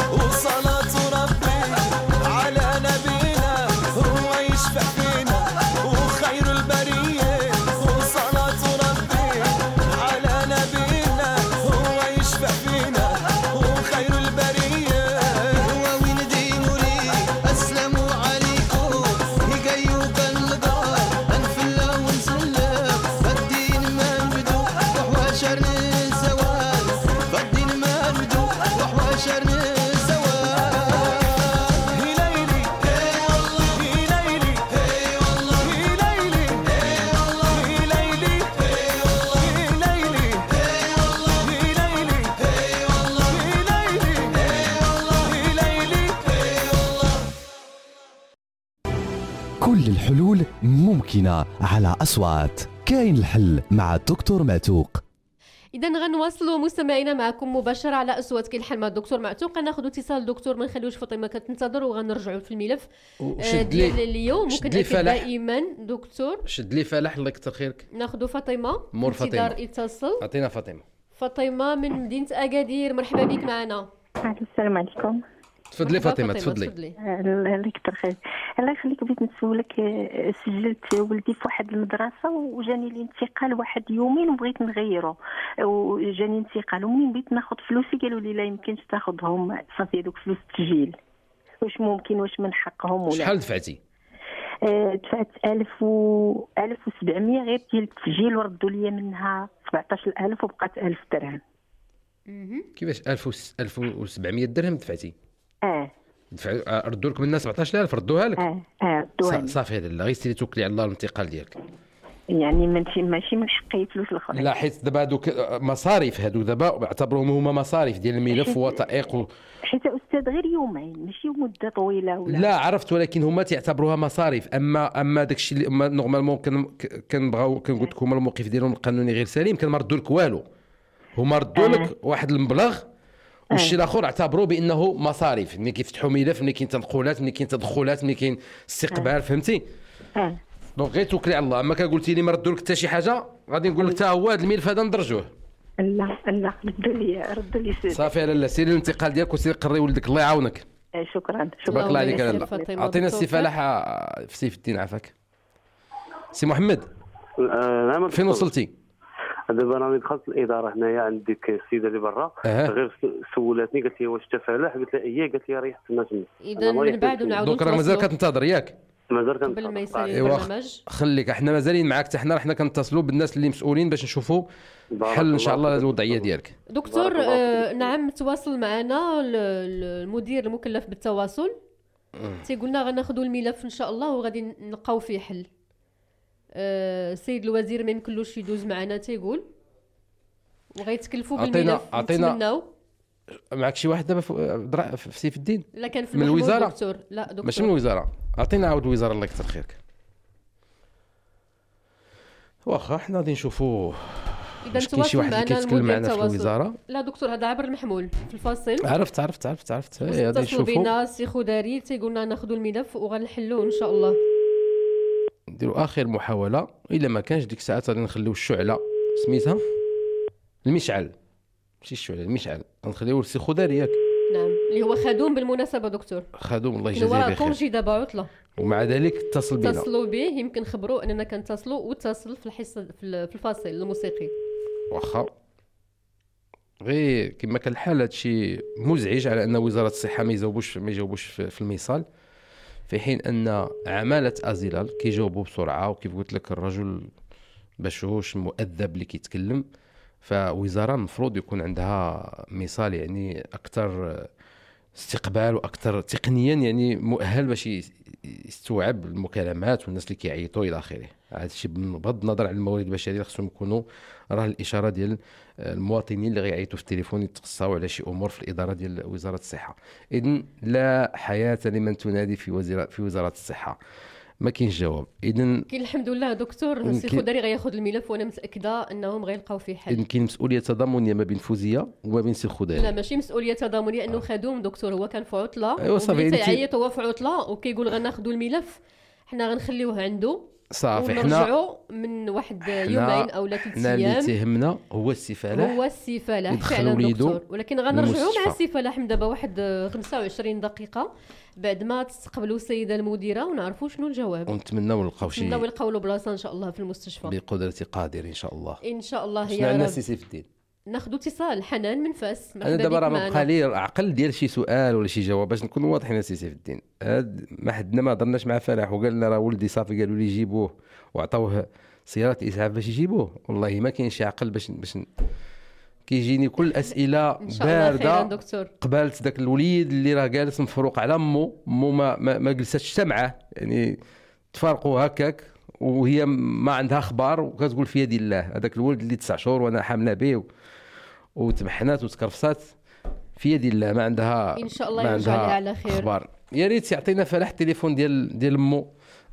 وصلاة ربي على نبينا هو يشفع فينا الحلول ممكنة على أصوات. كاين الحل مع الدكتور معتوق. اذا غنواصلوا مستمعينا معكم مباشره على اصوات كاين الحل مع الدكتور معتوق. غناخذوا اتصال الدكتور، ما نخليوش فاطمه كتنتظر، وغنرجعوا في الملف ديال اليوم. ممكن دائما دكتور شد لي فلاح الله يكثر خيرك. ناخذوا فاطمه مور فاطمه يتصل. عطينا فاطمه من مدينه اكادير. مرحبا بك معنا. السلام عليكم. تفضلي فاطمه تفضلي. الله يكثر خير. الله يخليك، بغيت نسولك. سجلت ولدي في واحد المدرسه وجاني الانتقال واحد يومين وبغيت نغيره، وجاني انتقال ومنين بغيت ناخذ فلوسي قالوا لي لا يمكنش تاخذهم، صافي هذوك فلوس التسجيل واش ممكن، واش من حقهم ولا؟ شحال دفعتي؟ دفعت 1700 غير ديال التسجيل، وردوا لي منها 17000 وبقات 1000 درهم. كيفاش 1700 درهم دفعتي؟ ردوا لكم الناس 17000 ردوها لك؟ ردوها. صافي هذا لا، غير سيري توكلي على الله الانتقال ديالك. يعني ماشي من حقي فلوس الاخرين. لا، حيت دابا هذوك مصاريف، هذو دابا اعتبروهم هما مصاريف ديال الملف ووثائق حيت استاذ غير يومين ماشي مده طويله ولا؟ لا عرفت، ولكن هما تعتبروها مصاريف. اما داكشي اللي نورمالمون كنبغاو كنقول لكم الموقف ديالهم القانوني غير سليم، كنردوا لك والو. هما ردوا لك واحد المبلغ، والشيء الاخر اعتبروه بانه مصاريف. ملي كيفتحوا ملف، ملي كاين تنقلات، ملي كاين تدخلات، ملي كاين استقبال، فهمتي؟ دونك غير توكلي على الله. اما كقلتي لي ما ردوا لك حتى شي حاجه، غادي نقول لك حتى هو هذا الملف هذا ندرجوه. لا ردوا لي صافي لا سيري الانتقال ديالك وسيري قري ولدك الله يعاونك. شكرا تبارك الله عليك. عطينا السي فلاح في سيف الدين. عافاك سي محمد. نعم. فين وصلتي؟ دابا راني دخلت الاداره هنايا عند ديك السيده اللي برا. غير سولاتني قالت لي واش انت فلاح؟ قلت لها ايه. قالت لي راه تما تما. اذا من بعد نعاودوا. دونك راه مازال كتنتظر ياك؟ مازال كنتظر قبل ما يسالي البرنامج. خليك، احنا مازالين معاك حتى حنا كنتصلوا بالناس اللي مسؤولين باش نشوفوا حل ان شاء الله الوضعيه ديالك. دكتور نعم، تواصل معنا المدير المكلف بالتواصل، تيقولنا غناخذوا الملف ان شاء الله وغادي نلقاو فيه حل. السيد الوزير ما يمكنلوش يدوز معنا تيقول، وغيتكلفوا بالملف. عطينا معك شي واحد دابا في سيف الدين؟ لا كان في من الوزاره دكتور. لا دكتور ماشي من الوزاره. عطينا عاود الوزاره الله يكثر خيرك. واخا حنا غادي نشوفوا اذا كاين شي واحد اللي كيتكلم معنا في الوزاره. لا دكتور هذا عبر المحمول في الفاصل. عرفت غادي نشوفوا بينا سي خداري تيقولنا ناخذوا الملف وغنحلوه ان شاء الله. نديروا اخر محاوله، الا ما كانش ديك الساعات غادي نخليو الشعله سميتها المشعل، ماشي الشعله المشعل، غنخليوه لسي خداري ياك؟ نعم، اللي هو خدوم بالمناسبه دكتور. خدوم الله يجازيه بخير. هو كونجي دابا عطله، ومع ذلك اتصلوا به يمكن خبروا اننا كنتصلوا واتصل في الحصه في الفاصل الموسيقي. واخا غير كما كان الحال هادشي مزعج على ان وزاره الصحه ما يجاوبوش في الميصال، في حين ان عماله ازيلال كيجاوبوا بسرعه. وكيف قلت لك الرجل بشوش مؤدب اللي كيتكلم، فوزاره المفروض يكون عندها ميصال يعني اكثر استقبال واكثر تقنيا يعني مؤهل باش يستوعب المكالمات والناس اللي كيعيطوا الى اخره. هذا الشيء بغض النظر عن الموارد البشريه خصهم يكونوا راه الاشاره ديال المواطنين اللي غيعيطوا في التليفون يتقصاو على شي امور في الاداره ديال وزاره الصحه. اذن لا حياه لمن تنادي في وزاره الصحه. ما كاينش جواب. اذن كاين الحمد لله دكتور السي خداري غياخذ الملف وانا متاكده انهم غيلقاو فيه حل. اذن كاين مسؤوليه تضامنيه ما بين فوزيه وما بين سي خداري. لا ماشي مسؤوليه تضامنيه، انه خدوم دكتور هو كان في عطله. ايوا صافي تيعيط هو في عطله وكيقول غناخذوا الملف، حنا غنخليوه عنده صافي. ونرجعوا من واحد يومين او 3 ايام. حنا اللي تهمنا هو السي فلاح فعلا دكتور، ولكن غنرجعوا مع السي فلاح من دابا واحد 25 دقيقه بعد ما تستقبلوا السيده المديره ونعرفوا شنو الجواب، ونتمناو نلقاو شي نلقاو له بلاصه ان شاء الله في المستشفى بقدره قادر ان شاء الله. ان شاء الله. يا رب الناس سيف الدين ناخذ اتصال. حنان من فاس. انا دابا راه ما بقى لي عقل ديال شي سؤال ولا شي جواب باش نكونوا واضحين. سي سيف الدين ما حدنا ما هضرناش مع فلاح وقال لنا راه ولدي صافي، قالوا لي جيبوه وعطاوه سيارات اسعاف باش يجيبوه. والله ما كاين شي عقل باش كيجيني كل اسئله بارده. قبلت داك الوليد اللي راه جالس مفروق على امه ما جلستش حتى معاه، يعني تفارقوا هكاك وهي ما عندها اخبار وكتقول في يد الله. هذاك الولد اللي 9 شهور وانا حامله به وتمحنات وتكرفصات في يد الله، ما عندها ان شاء الله يرجع لها على خير. اخبار. يا ريت يعطينا فلاح التليفون ديال امه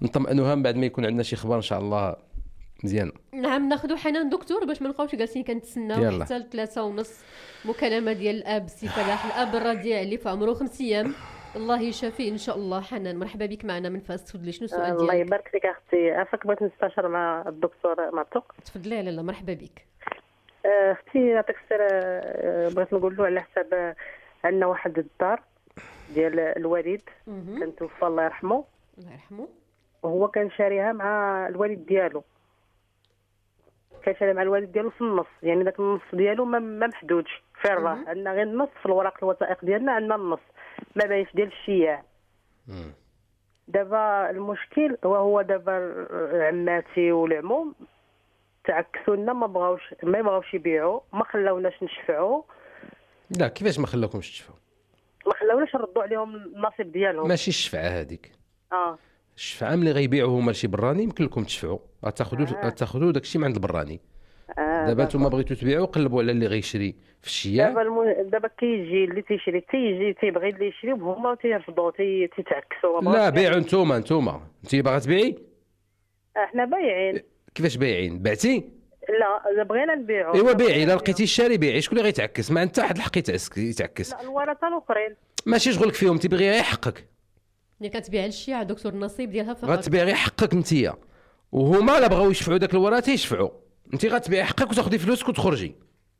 نطمئنوها من بعد ما يكون عندنا شي خبر ان شاء الله مزيان. نعم ناخذ حنان دكتور باش ما نبقاوش جالسين كنتسناو حتى 3:30 مكالمه ديال الاب سي فلاح، الاب الرضيع اللي في عمره 5 ايام، الله يشافيه ان شاء الله. حنان مرحبا بك معنا من فاس، تفضلي شنو السؤال ديالك؟ الله يبارك فيك اختي، عافاك بغيت نستشير مع الدكتور مرتوق. تفضلي يا لاله مرحبا بك. اختي يعطيك السر، بغيت نقول له على حساب عندنا واحد الدار ديال الوالد كان توفى الله يرحمه، الله يرحمه، وهو كان شاريها مع الوالد ديالو، كان شاريها مع الوالد ديالو في النص، يعني داك النص ديالو ما محدودش في الراه، عندنا غير النص في الوراق الوثائق ديالنا، عندنا النص ما باينش ديال الشياع. دابا المشكل هو دابا عماتي والعموم تعكسوا لنا، ما بغاوش يبيعوا، ما خلاوناش نشفعوا. لا كيفاش ما خلاوكمش تشفعوا؟ ما خلاوناش نردوا عليهم النصيب ديالهم. ماشي الشفعه هذيك، الشفعه ملي غيبيعوا هما لشي براني يمكن لكم تشفعوا، غتاخذوا داكشي من عند البراني. دابا نتوما بغيتوا تبيعوا، قلبوا على اللي غيشري في الشياع. دابا كيجي اللي تيشري تيبغي اللي يشري، وهما تيرفضوا تيتعكسوا. لا بيعوا نتوما انت باغا تبيعي؟ احنا بايعين. كيفاش بايعين؟ بعتي؟ لا بغينا نبيعوا. ايوا بيعي، الا لقيتي الشاري بيعي، شكون اللي غيتعكس؟ ما انت واحد الحق يتعكس. لا الورثه الاخرين ماشي شغلك فيهم، تبغي غير حقك. ملي كتبيع الشيعة دكتور النصيب ديالها فقط غتبيع غير حقك انتيا، وهما لا بغاو يشفعوا داك الورث يشفعوا، انت غتبيعي حقك وتاخذي فلوسك وتخرجي،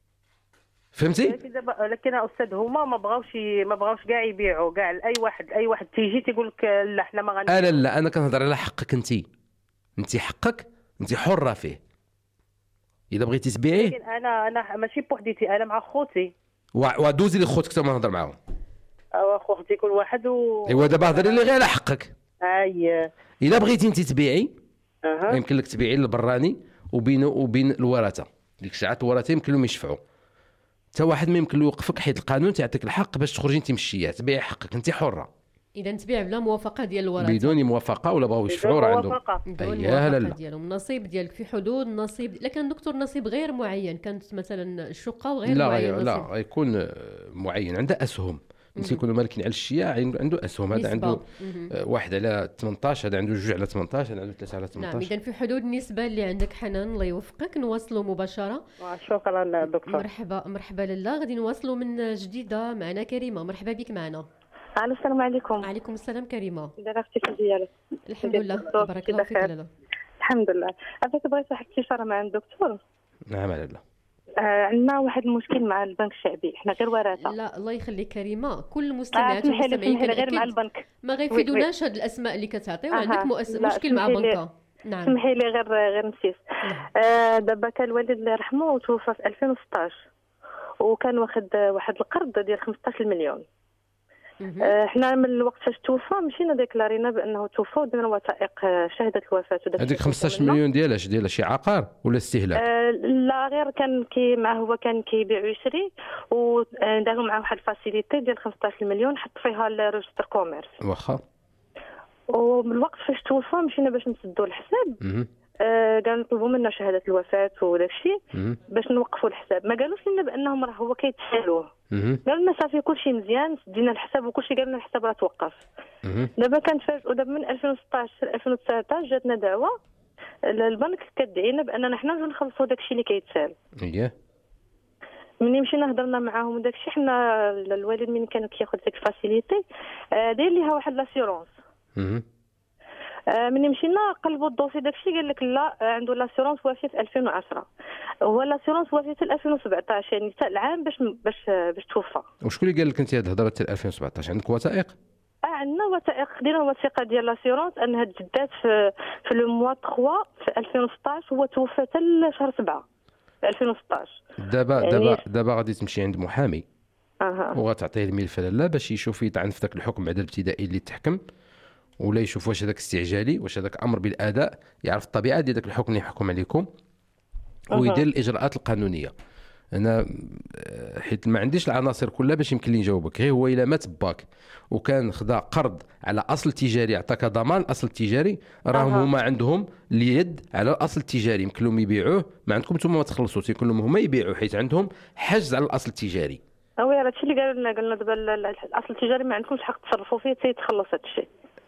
فهمتي؟ لكن استاذ هما ما بغاوش كاع يبيعوا، كاع اي واحد تيجي تيقول لك لا حنا ما غنبيعوا. لا انا كنهضر على حقك انت حقك انت حره فيه، اذا بغيتي تبيعيه. لكن انا ماشي بوحديتي، انا مع خوتي. ودوزي لي خوتك حتى ما نهضر معاهم. خوتي كل واحد ايوا دابا هضري لي غير على حقك. الا بغيتي انت تبيعي يمكن لك تبيعي للبراني وبين الورثه، ديك الساعات الورثه يمكن لهم يشفعوا، حتى واحد ما يمكن له يوقفك، حيت القانون تيعطيك الحق باش تخرجي انت من الشياع، تبيعي حقك انت حره. اذا تبيع بلا موافقه ديال الورثه، بدون موافقه ولا بغاو يشفعوا راه عندهم لا ديالهم النصيب ديالك في حدود النصيب. لكن دكتور نصيب غير معين، كانت مثلا الشقه وغير معين. لا غيكون معين، عنده اسهم، انت يكونوا مالكين على الشياع عنده اسهم، هذا عنده 1 على 18، هذا عنده 2 على 18، هذا عنده 3 على 18. نعم اذا في حدود النسبه اللي عندك حنان، الله يوفقك. نواصلوا مباشره. شكرا دكتور. مرحبا لاله. غادي نواصلوا من جديده معنا كريمه، مرحبا بك معنا. السلام عليكم. وعليكم السلام كريمه. دابا اختي ديالك؟ الحمد لله بارك الله فيك لاله. الحمد لله. عافاك بغيت واحد الاستشاره مع الدكتور. نعم لاله. عندنا واحد المشكل مع البنك الشعبي، حنا غير ورثه. لا الله يخليك كريمه، كل مستمعات ومستمعين غير مع البنك ما غيفيدوناش هاد الاسماء اللي كتعطيو. عندك مشكل مع بنكه. نعم سمحي لي غير نسيت. دابا كان الوالد الله يرحمه توفى في 2016 وكان واخد واحد القرض ديال 15 مليون. حنا من الوقت فاش توفى مشينا ديكلارينا بانه توفى ودرنا وثائق شهاده الوفاه. هذيك 15 مليون ديال شي عقار ولا استهلاك؟ لا غير كان معاه، هو كان كيبيع ويشري، وداروا معاه واحد الفاسيليتي ديال 15 مليون حط فيها الريجستر كوميرس. واخا. ومن الوقت فاش توفى مشينا باش نسدوا الحساب. قالوا نطلبوا منا شهاده الوفاه وداك الشيء باش نوقفوا الحساب. ما قالوش لنا بانهم راه هو كيتسالوه، قالوا لنا صافي كلشي مزيان، سدينا الحساب وكلشي، قالوا لنا الحساب راه توقف. دابا كنتفاجئوا دابا من 2016 ل 2019 جاتنا دعوه البنك كتدعينا باننا حنا نخلصوا داك الشيء اللي كيتسال. ملي مشينا هضرنا معاهم وداك الشيء، حنا الوالد من كان كياخذ ديك الفاسيليتي داير ليها واحد لاسيورونس. ملي مشينا قلبوا الدوسي داكشي قال لك لا عنده لاسيورونس وافيه في 2010، هو لاسيورونس وافيه في 2017، يعني حتى العام باش توفى. وشكون اللي قال لك انت هاد الهضره حتى 2017؟ عندك وثائق؟ عندنا وثائق، خدينا الوثيقه ديال لاسيورونس انها تجدات في لو موا 3 في 2016، هو توفى حتى شهر 7 2016. دابا غادي تمشي عند محامي وغتعطيه الملف لاله باش يشوف يطعن في ذاك الحكم بعد الابتدائي اللي تحكم، ولا يشوف واش هذاك استعجالي، واش هذاك امر بالاداء، يعرف الطبيعه ديال ذاك الحكم اللي يحكم عليكم ويدير الاجراءات القانونيه. انا حيت ما عنديش العناصر كلها باش يمكن لي نجاوبك، غير هو الا مات باك وكان خدا قرض على اصل تجاري عطاك ضمان الاصل التجاري، راهم هما عندهم اليد على الاصل التجاري، يمكن لهم يبيعوه، ما عندكم نتوما ما تخلصوا، يمكن لهم هما يبيعوا حيت عندهم حجز على الاصل التجاري. وي هادشي اللي قالوا لنا دابا الاصل التجاري ما عندكمش حق تصرفوا فيه حتى يتخلص هادشي.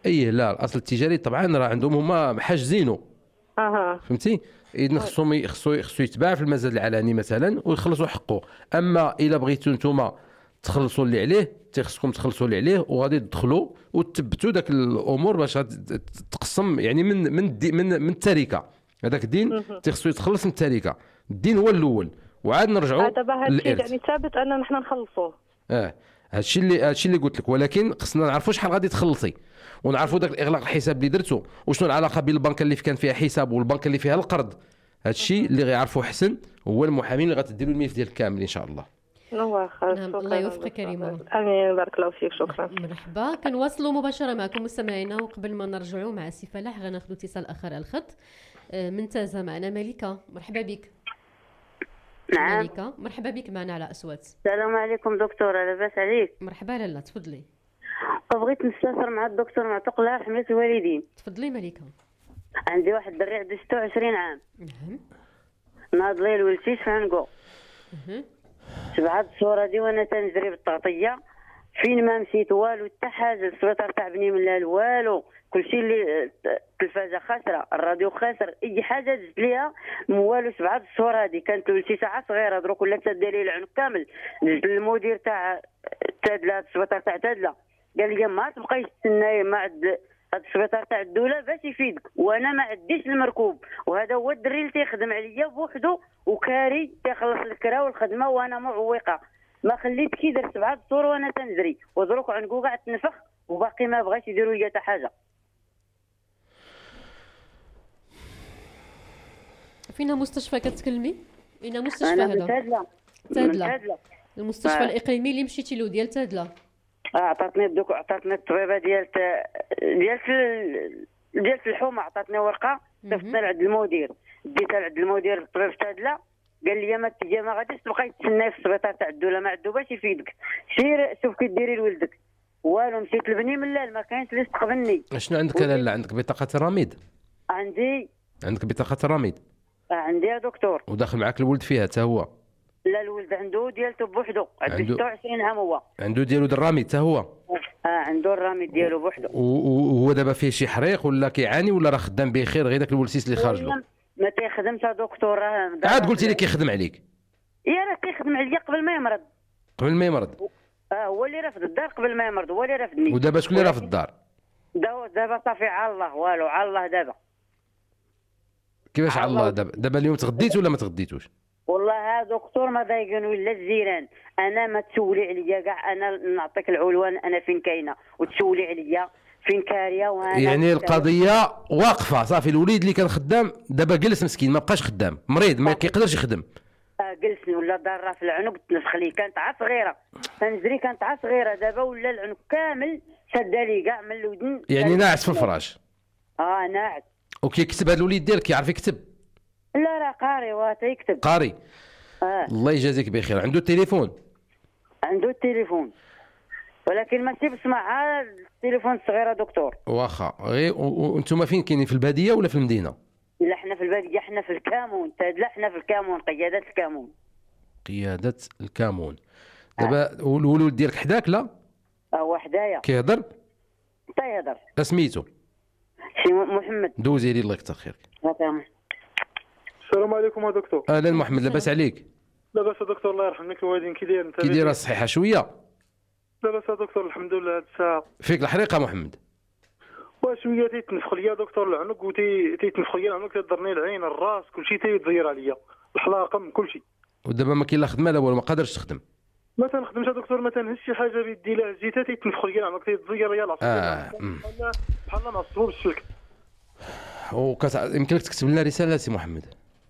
ايه لا الاصل التجاري طبعا راه عندهم هما حاجزينه. فهمتي؟ اذا خصو يتباع في المزاد العلني مثلا ويخلصوا حقه. اما الا بغيتوا نتوما تخلصوا اللي عليه خصكم تخلصوا اللي عليه وغادي تدخلوا وتثبتوا داك الامور باش تقسم يعني من التركه. هذاك الدين خصو يتخلص من التركه. الدين هو الاول وعاد نرجعوا دابا هذا الشيء يعني ثابت ان نحن نخلصوه. هادشي اللي قلت لك، ولكن خصنا نعرفوا شحال غادي تخلصي ونعرفوا داك الاغلاق الحساب اللي درتو وشنو العلاقه بين البنكه اللي كان فيها حساب والبنكه اللي فيها القرض. هادشي اللي غيعرفوا حسن هو المحامين اللي غتديروا الملف ديالك كامل ان شاء الله. نعم الله يوفقك كريمه. امين بارك الله فيك. شكرا. مرحبا. كنواصلوا مباشره معكم مستمعينا، وقبل ما نرجعوا مع سي فلاح غناخذوا اتصال اخر على الخط. من تازا معنا ملكه، مرحبا بك. نعم ملكه مرحبا بك معنا على اصوات. السلام عليكم دكتوره، لاباس عليك؟ مرحبا لاله تفضلي. بغيت نستفسر مع الدكتور معتوق الله يرحم الوالدين. تفضلي ملكه. عندي واحد الدري عنده 26 عام ناض لي الولتيش في عنقو. تبعت الصوره دي وانا تنجري بالتغطيه، فين ما مشيت والو حتى حاجه، السبيطار تعبني من لا والو، كلشي اللي التلفازه خاسره، الراديو خاسر، اي حاجه جبت ليها والو. تبعت الصوره هذه كانت ولتي ساعه صغيره، دروك ولا تدير لي العنق كامل. جبت للمدير تاع تادله، السبيطار تاع تادله، قال لي ما تبقايش تسناي ما عند هذا السبيطار تاع الدوله باش يفيدك، وانا ما عنديش المركوب، وهذا هو الدري اللي تيخدم عليا بوحدو وكاري تيخلص الكرا والخدمه وانا معوقه. ما خليت كي درت 7 شهور وانا تنجري، ودروك عنقو قاعد تنفخ وباقي ما بغاش يديروا لي حتى حاجه. فينا مستشفى كتكلمي؟ اين مستشفى هذا؟ انا تادله. المستشفى الاقليمي اللي مشيتي له ديال تادله. عطاتني الطبيبه ديال الحومه، عطاتني ورقه صيفطتها لعند المدير، ديتها لعند المدير الطبيب تادله، قال لي ما تجي ما غاديش تبقاي تسناي في السبيطار تاع الدوله، ما عندو باش يفيدك، سير شوف كي ديري لولدك. والو مشيت لبني ملال ما كاينش اللي يستقبلني. شنو عندك لاله؟ عندك بطاقه الرميد؟ عندك بطاقه الرميد؟ عندي يا دكتور. وداخل معاك الولد فيها حتى هو؟ لا الولد عنده ديالته بوحدو، عنده 26 عام هو. عنده ديالو الرميد حتى هو؟ عنده الرميد ديالو بوحدو. وهو دابا فيه شي حريق ولا كيعاني ولا راه خدام بخير غير داك الولسيس اللي خارج له؟ ما تيخدمش يا دكتور. عاد قلتي لي كيخدم عليك. يا راه كيخدم عليا قبل ما يمرض. قبل ما يمرض؟ هو اللي رافد الدار قبل ما يمرض، هو اللي رافدني. ودابا شكون اللي رافد الدار؟ دابا صافي على الله، والو على الله دابا. كيفاش على الله دابا؟ دابا اليوم تغديت ولا ما تغديتوش؟ والله يا دكتور ما ضايقون ولا الجيران، انا ما تسولي عليا كاع، انا نعطيك العنوان انا فين كاينه وتسولي عليا فين كاريه وانا. يعني القضيه واقفه صافي. الوليد اللي كان خدام دابا جلس مسكين ما بقاش خدام، مريض ما كيقدرش يخدم. جلسني ولا ضاره في العنق تنفخ لي، كانت عا صغيره تنجري، كانت عا صغيره، دابا ولا العنق كامل شاده لي كاع من الودن. يعني ناعس في الفراش؟ ناعس. وكيكتب هذا الوليد ديالك كيعرف يكتب؟ لا راه قاري وتيكتب. قاري؟ الله يجازيك بخير. عنده التليفون؟ عنده التليفون ولكن ماشي بسمع التليفون الصغير دكتور. واخا غير وانتم فين كاينين، في الباديه ولا في المدينه؟ لا حنا في الباديه، حنا في الكامون تادله، حنا في الكامون قياده الكامون. قياده الكامون. دابا والولد ديالك حداك؟ لا هو حدايا. كيهضر؟ تيهضر. سميتو؟ سي محمد. دوزي لي الله يكثر خيرك. السلام عليكم يا دكتور. اهلا محمد، لاباس عليك؟ لاباس يا دكتور الله يرحمك الوالدين. كي داير انت؟ كي دايره الصحيحه شويه؟ لاباس يا دكتور الحمد لله. هاد الساعه فيك الحريقه محمد؟ وشويه تيتنفخ ليا دكتور العنق تيتنفخ ليا العنق، تضرني العين الراس كلشي تيتزير عليا، الحلاقم كلشي. ودابا ما كاين لا خدمه لا والو، ما قادرش تخدم؟ ما تنخدمش يا دكتور، ما تنهز شي حاجه بيدي لا هزيتها تيتنفخ ليا العنق، تيتزير ليا العصب بحال معصبو بالسلك. يمكنك تكتب لنا رساله سي محمد؟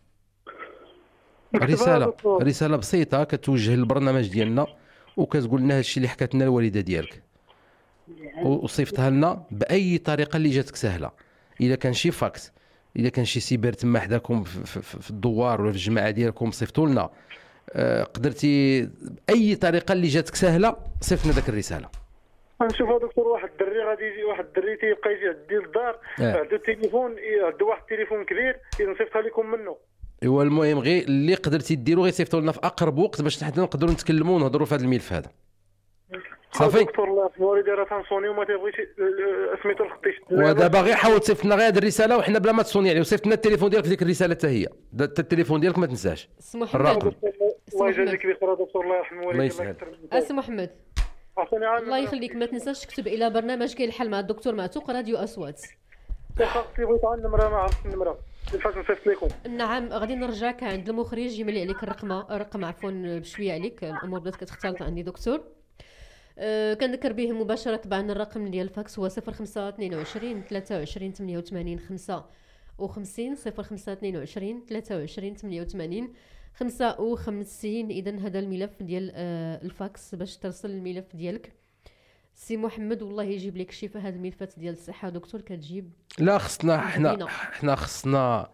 رساله بسيطه كتوجه للبرنامج ديالنا وكتقول لنا هادشي اللي حكات لنا الوالده ديالك، وصيفطها لنا باي طريقه اللي جاتك سهله. اذا كان شي فاكس، اذا كان شي سيبر تما حداكم في الدوار ولا في الجماعه ديالكم صيفطوا لنا. قدرتي باي طريقه اللي جاتك سهله صيفط داك الرساله. نشوف يا دكتور واحد الدري غادي يجي، واحد الدري تيبقى يجي عندي للدار، عنده التليفون، عنده واحد التليفون كبير، اذا نصيفطها لكم منه. ايوا المهم غير اللي قدرتي ديروا غير صيفطوا لنا في اقرب وقت باش حتى نقدروا نتكلموا ونهضروا في هذا الملف هذا. صافي دكتور الله فوري دايره تنصوني وما تبغيش سميتو الخطيش ودابا غير حاول تصيفط لنا غير هذه الرساله وحنا بلا ما تصوني عليه وصيفط لنا التليفون ديالك في ديك الرساله حتى هي التليفون ديالك ما تنساش الرقم. الله يجازيك بخير دكتور الله يرحم والديك. الله يسهل. اسم محمد الله يخليك ما تنساش تكتب الى برنامج كاين الحل مع الدكتور معتوق راديو اصوات. خاصني بغيت عن النمره ما عرفتش النمره كيفاش نصيفط لكم. نعم غادي نرجعك عند المخرج يملي عليك الرقم عفوا بشويه عليك الامور بدات كتختلط عندي دكتور. كنذكر به مباشره طبعا الرقم ديال الفاكس هو 0522 23 88 55 0522 23 88 55. اذا هذا الملف ديال الفاكس باش ترسل الملف ديالك سي محمد والله يجيب لك الشفاء. هذه الملفات ديال الصحه دكتور كتجيب لا خصنا حنا خصنا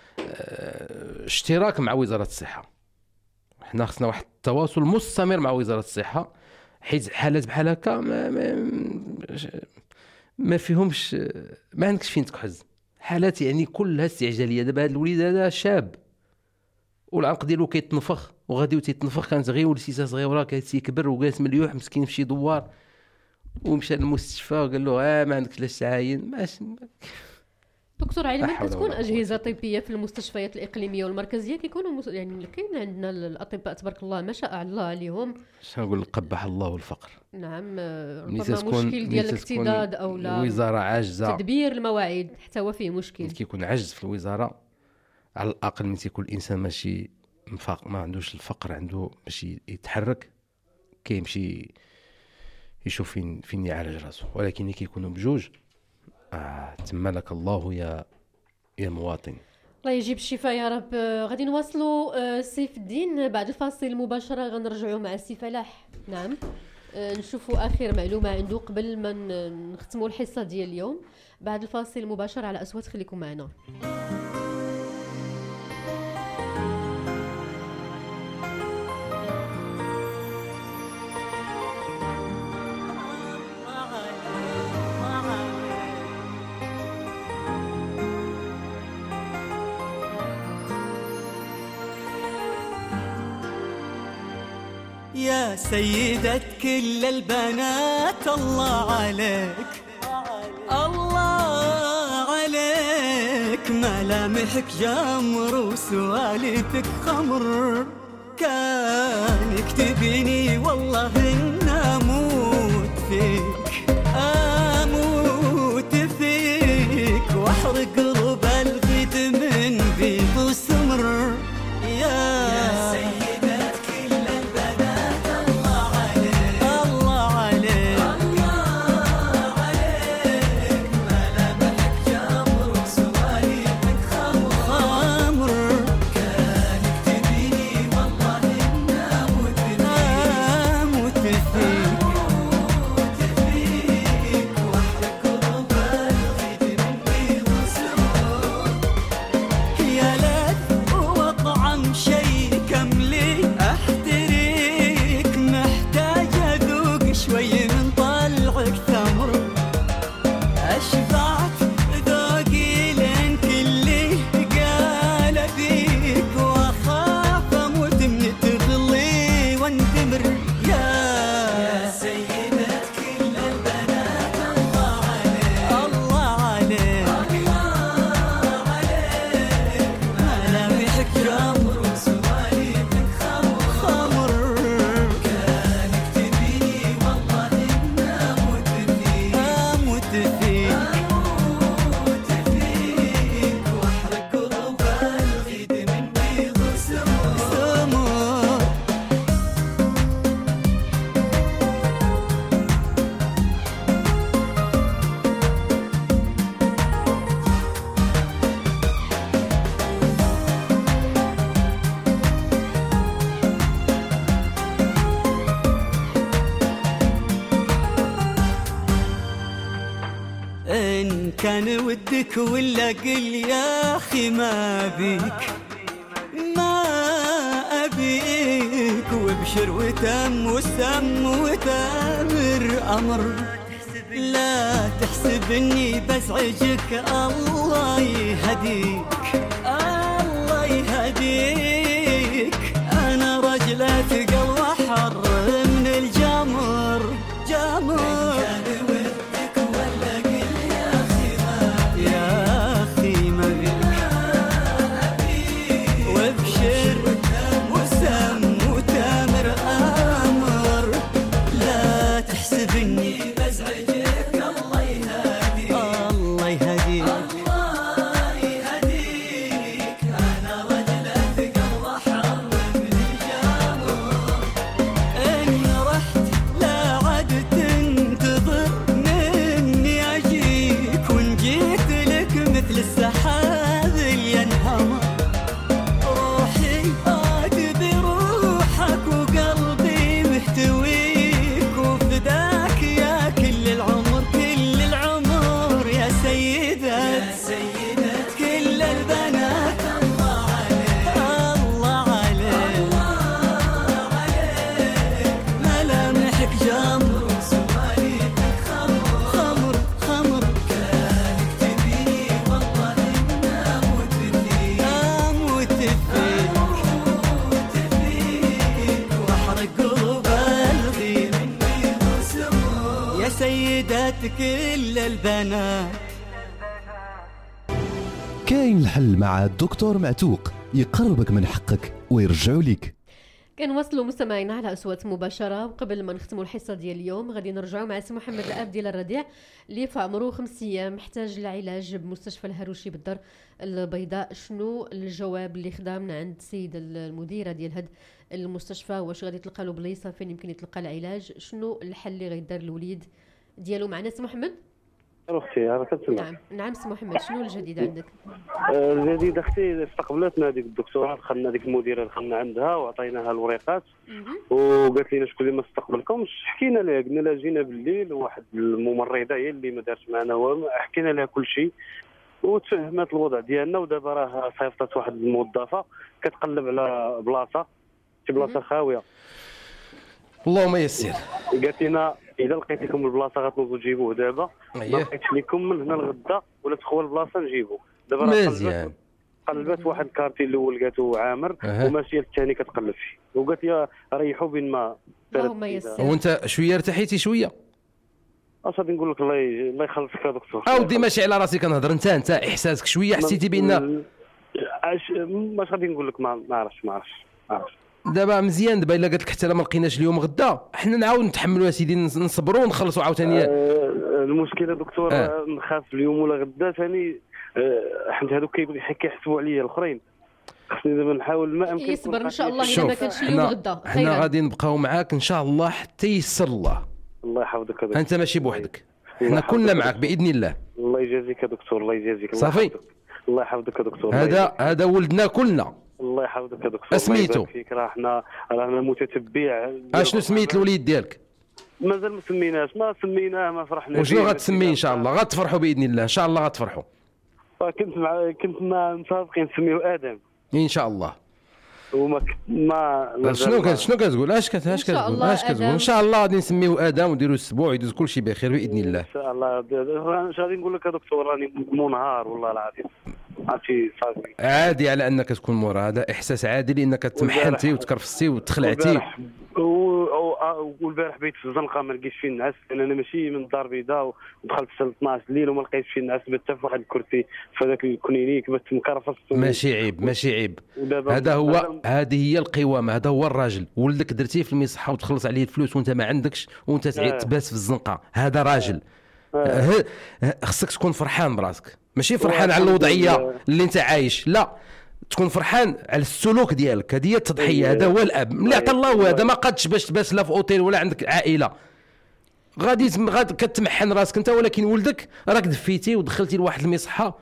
اشتراك مع وزاره الصحه. حنا خصنا واحد التواصل مستمر مع وزاره الصحه حيت حالات بحال هكا ما فيهمش ما عندكش فين تكحز. حالات يعني كلها استعجاليه. دابا هذا الوليد هذا شاب والعنق ديالو كيتنفخ وغادي تيتنفخ كانت غير ولسيسه صغيره كيكبر وجالس مليوح مسكين في شي دوار ومشى للمستشفى وقال له ما عندكش لاش تعاين ماشي. دكتور علما كتكون اجهزه طبيه في المستشفيات الاقليميه والمركزيه كيكونوا يعني كاين عندنا الاطباء تبارك الله ما شاء الله عليهم. شنو نقول قبح الله الفقر. نعم ربما مشكل ديال الاكتضاد او لا الوزاره عاجزه تدبير المواعيد حتى هو فيه مشكل. كيكون عجز في الوزاره على الاقل من تيكون الانسان ماشي ما عندوش الفقر عنده باش يتحرك كيمشي يشوف فين يعالج راسه. ولكن كيكونوا بجوج تما لك الله يا مواطن. الله يجيب الشفاء يا رب. غادي نواصلوا سيف الدين بعد الفاصل مباشره. غنرجعوا مع سي فلاح. نعم نشوفوا اخر معلومه عنده قبل ما نختموا الحصه ديال اليوم. بعد الفاصل مباشره على اصوات خليكم معنا. يا سيدة كل البنات الله عليك الله عليك ملامحك جمر وسوالفك خمر كان يكتبني والله إن أموت فيك أموت فيك واحرق قلب الغد من بيض وسمر يا سيدة كل البنات الله عليك الله عليك الله عليك ملامحك جمر وسوالفك خمر كان يكتبني والله إن أموت فيك واحرق قلب الغد من بيض وسمر يا لك وطعم شي كملي احتريك محتاج اذوق شوي من طلعك ثمر اشبعت ذوقي لين كلي قال فيك واخاف اموت من تغلي واندمر يا سيدة كل البنات الله عليك الله عليك الله عليك ملامحك جمر وسوالفك خمر كان يكتبني والله إن أموت فيك أموت فيك واحرق قلوب الغد من بيض وسمر إن كان ودك ولا قل يا أخي ما بيك ما أبيك وابشر وتم وسم وتامر أمر لا تحسب إني بزعجك الله يهديك الله يهديك أنا رجلة قلب حر من الجمر كل البنات. كاين الحل مع الدكتور معتوق، يقربك من حقك ويرجعوا ليك. كنواصلوا مستمعينا على اصوات مباشره. وقبل ما نختموا الحصه ديال اليوم غادي نرجعوا مع سي محمد الاب ديال الرضيع اللي في عمره 5 ايام محتاج العلاج بمستشفى الهروشي بالدار البيضاء. شنو الجواب اللي خدا من عند السيده المديره ديال هذا المستشفى؟ واش غادي تلقى له بلايصه فين يمكن يتلقى العلاج؟ شنو الحل اللي غيدار الوليد ديالو؟ معنا سي محمد. اختي انا كنسمع. نعم سي محمد، شنو الجديد عندك؟ الجديد اختي استقبلتنا هذيك الدكتوره، دخلنا هذيك المديره دخلنا عندها وعطيناها الوريقات وقالت لنا شكون اللي ما استقبلكمش. حكينا لها قلنا لها جينا بالليل وواحد الممرضه هي اللي ما دارش معنا والو، حكينا لها كل شيء وتفهمت الوضع ديالنا. ودابا راه صيفطت واحد الموظفه كتقلب على بلاصه، شي بلاصه خاويه. اللهم يسر. قالت لنا اذا لقيت لكم البلاصه غتنوضوا تجيبوه دابا، ما لقيتش لكم من هنا لغدا ولا تخوى البلاصه نجيبوه. دابا مزيان قلبت واحد الكارتي الاول قالته عامر وماشيه الثاني كتقلب فيه، وقالت لي ريحوا بين ما. اللهم يسر. وانت شويه ارتحيتي شويه؟ غادي نقول لك الله يخلصك يا دكتور. اودي ماشي على راسي كنهضر، انت احساسك شويه حسيتي بان واش غادي نقول لك؟ ما عرفتش. دابا مزيان. دابا الا قالت لك حتى لا ما لقيناش اليوم غدا حنا نعاود نتحملوا يا سيدي، نصبروا ونخلصوا عاوتاني. المشكله دكتور نخاف اليوم ولا غدا ثاني، حيت هذوك كيحسبوا عليا الاخرين. خصني دابا نحاول ما امكن يصبر ان شاء الله. الا ما كانش اليوم غدا حنا غادي نبقاو معاك ان شاء الله حتى ييسر الله. الله يحفظك يا دكتور. انت ماشي بوحدك، حنا كلنا معاك باذن الله. الله يجازيك يا دكتور، الله يجازيك. صافي الله يحفظك يا دكتور. هذا ولدنا كلنا. الله يحفظك يا دكتور. اسميتو رانا متتبع. اشنو سميت الوليد ديالك؟ مازال ما سميناش، ما سميناه ما فرحنا. وشنو غتسميه ان شاء الله؟ غتفرحوا باذن الله ان شاء الله غتفرحوا. كنت متفقين نسميه ادم ان شاء الله. وما شنو كتقول؟ اش كتقول ان شاء الله غادي نسميوه ادم ونديروا الاسبوع يدوز كل شيء بخير باذن الله. ان شاء الله. اش غادي نقول لك يا دكتور، راني منهار والله العظيم. عرفتي صافي عادي على انك تكون مور، هذا احساس عادي لانك تمحنتي وتكرفستي وتخلعتي. والبارح بيت في الزنقه ما لقيتش فيه النعاس، انا ماشي من الدار البيضاء ودخلت الساعه 12 الليل وما لقيتش فيه النعاس، بت في واحد الكرسي في هذاك الكلينيك بت مكرفص. ماشي عيب. هذا هو، هذه هي القوامه، هذا هو الراجل. ولدك درتيه في المصحه وتخلص عليه الفلوس وانت ما عندكش وانت تباس في الزنقه، هذا راجل. خصك تكون فرحان براسك، ماشي فرحان على الوضعيه اللي انت عايش، لا تكون فرحان على السلوك ديالك. هذه هي التضحيه، هذا هو الاب اللي عطى الله. هذا ما قادش باش تباس لا في اوتيل ولا عندك عائله، غادي كتمحن راسك انت، ولكن ولدك راك دفيتي ودخلتي لواحد المصحه.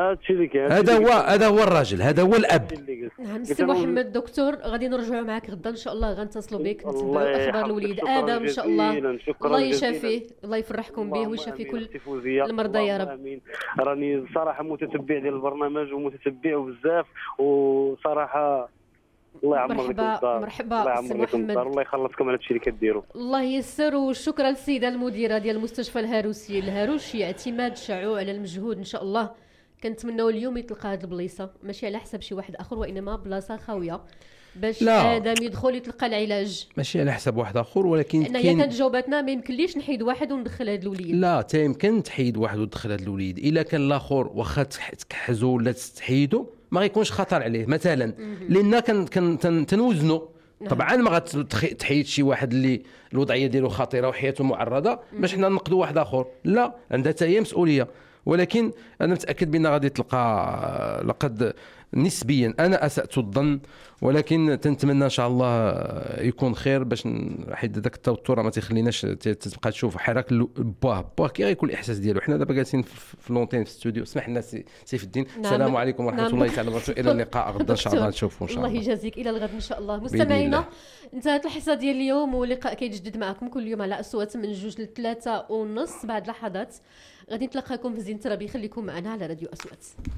هذا هو الراجل، هذا هو الاب. نعم سي محمد. دكتور غادي نرجعوا معك غدا ان شاء الله، غنتصلوا بك نتبعوا اخبار الوليد ادم ان شاء الله. الله يشافيه، الله يفرحكم به ويشافي كل المرضى يا رب. امين. راني صراحه متتبع ديال البرنامج ومتتبع بزاف، وصراحه الله يعمرك. مرحبا سي محمد. الله يخلصكم على الشيء اللي كديروا. الله ييسر. وشكرا للسيده المديره ديال مستشفى الهروشي. اعتماد شعوع على المجهود ان شاء الله. كنتمناو اليوم يتلقى هاد البلايصه، ماشي على حساب شي واحد اخر، وانما بلاصه خاويه باش ادم يدخل يتلقى العلاج. ماشي على حساب واحد اخر، ولكن هي كانت جاوباتنا ما يمكنليش نحيد واحد وندخل هاد الوليد. لا يمكن تحيد واحد وتدخل هاد الوليد. الا كان الاخر واخا تكحزو ولا تحيدو ما غيكونش خطر عليه مثلا، لان تنوزنوا. طبعا ما غتحيد شي واحد اللي الوضعيه ديالو خطيره وحياته معرضه باش حنا نقدوا واحد اخر، لا، عندها حتى هي مسؤوليه. ولكن انا متاكد بان غادي تلقى، لقد نسبيا انا اسات الظن، ولكن تنتمنى ان شاء الله يكون خير باش حيت داك التوتر ما تيخليناش تبقى تشوف حراك باه كي غيكون الاحساس ديالو. حنا دابا جالسين في لونتين في الاستوديو. اسمح لنا سيف الدين. السلام عليكم ورحمه الله تعالى وبركاته. الى اللقاء غدا ان شاء الله نشوفوا ان شاء الله. الله يجازيك. الى الغد ان شاء الله. مستمعينا انتهت الحصه ديال اليوم، ولقاء كيتجدد معكم كل يوم على اصوات من 2 ل 3:30 بعد لحظات غادي نتلاقاكم في زينة ربي. خليكم معنا على راديو أصوات.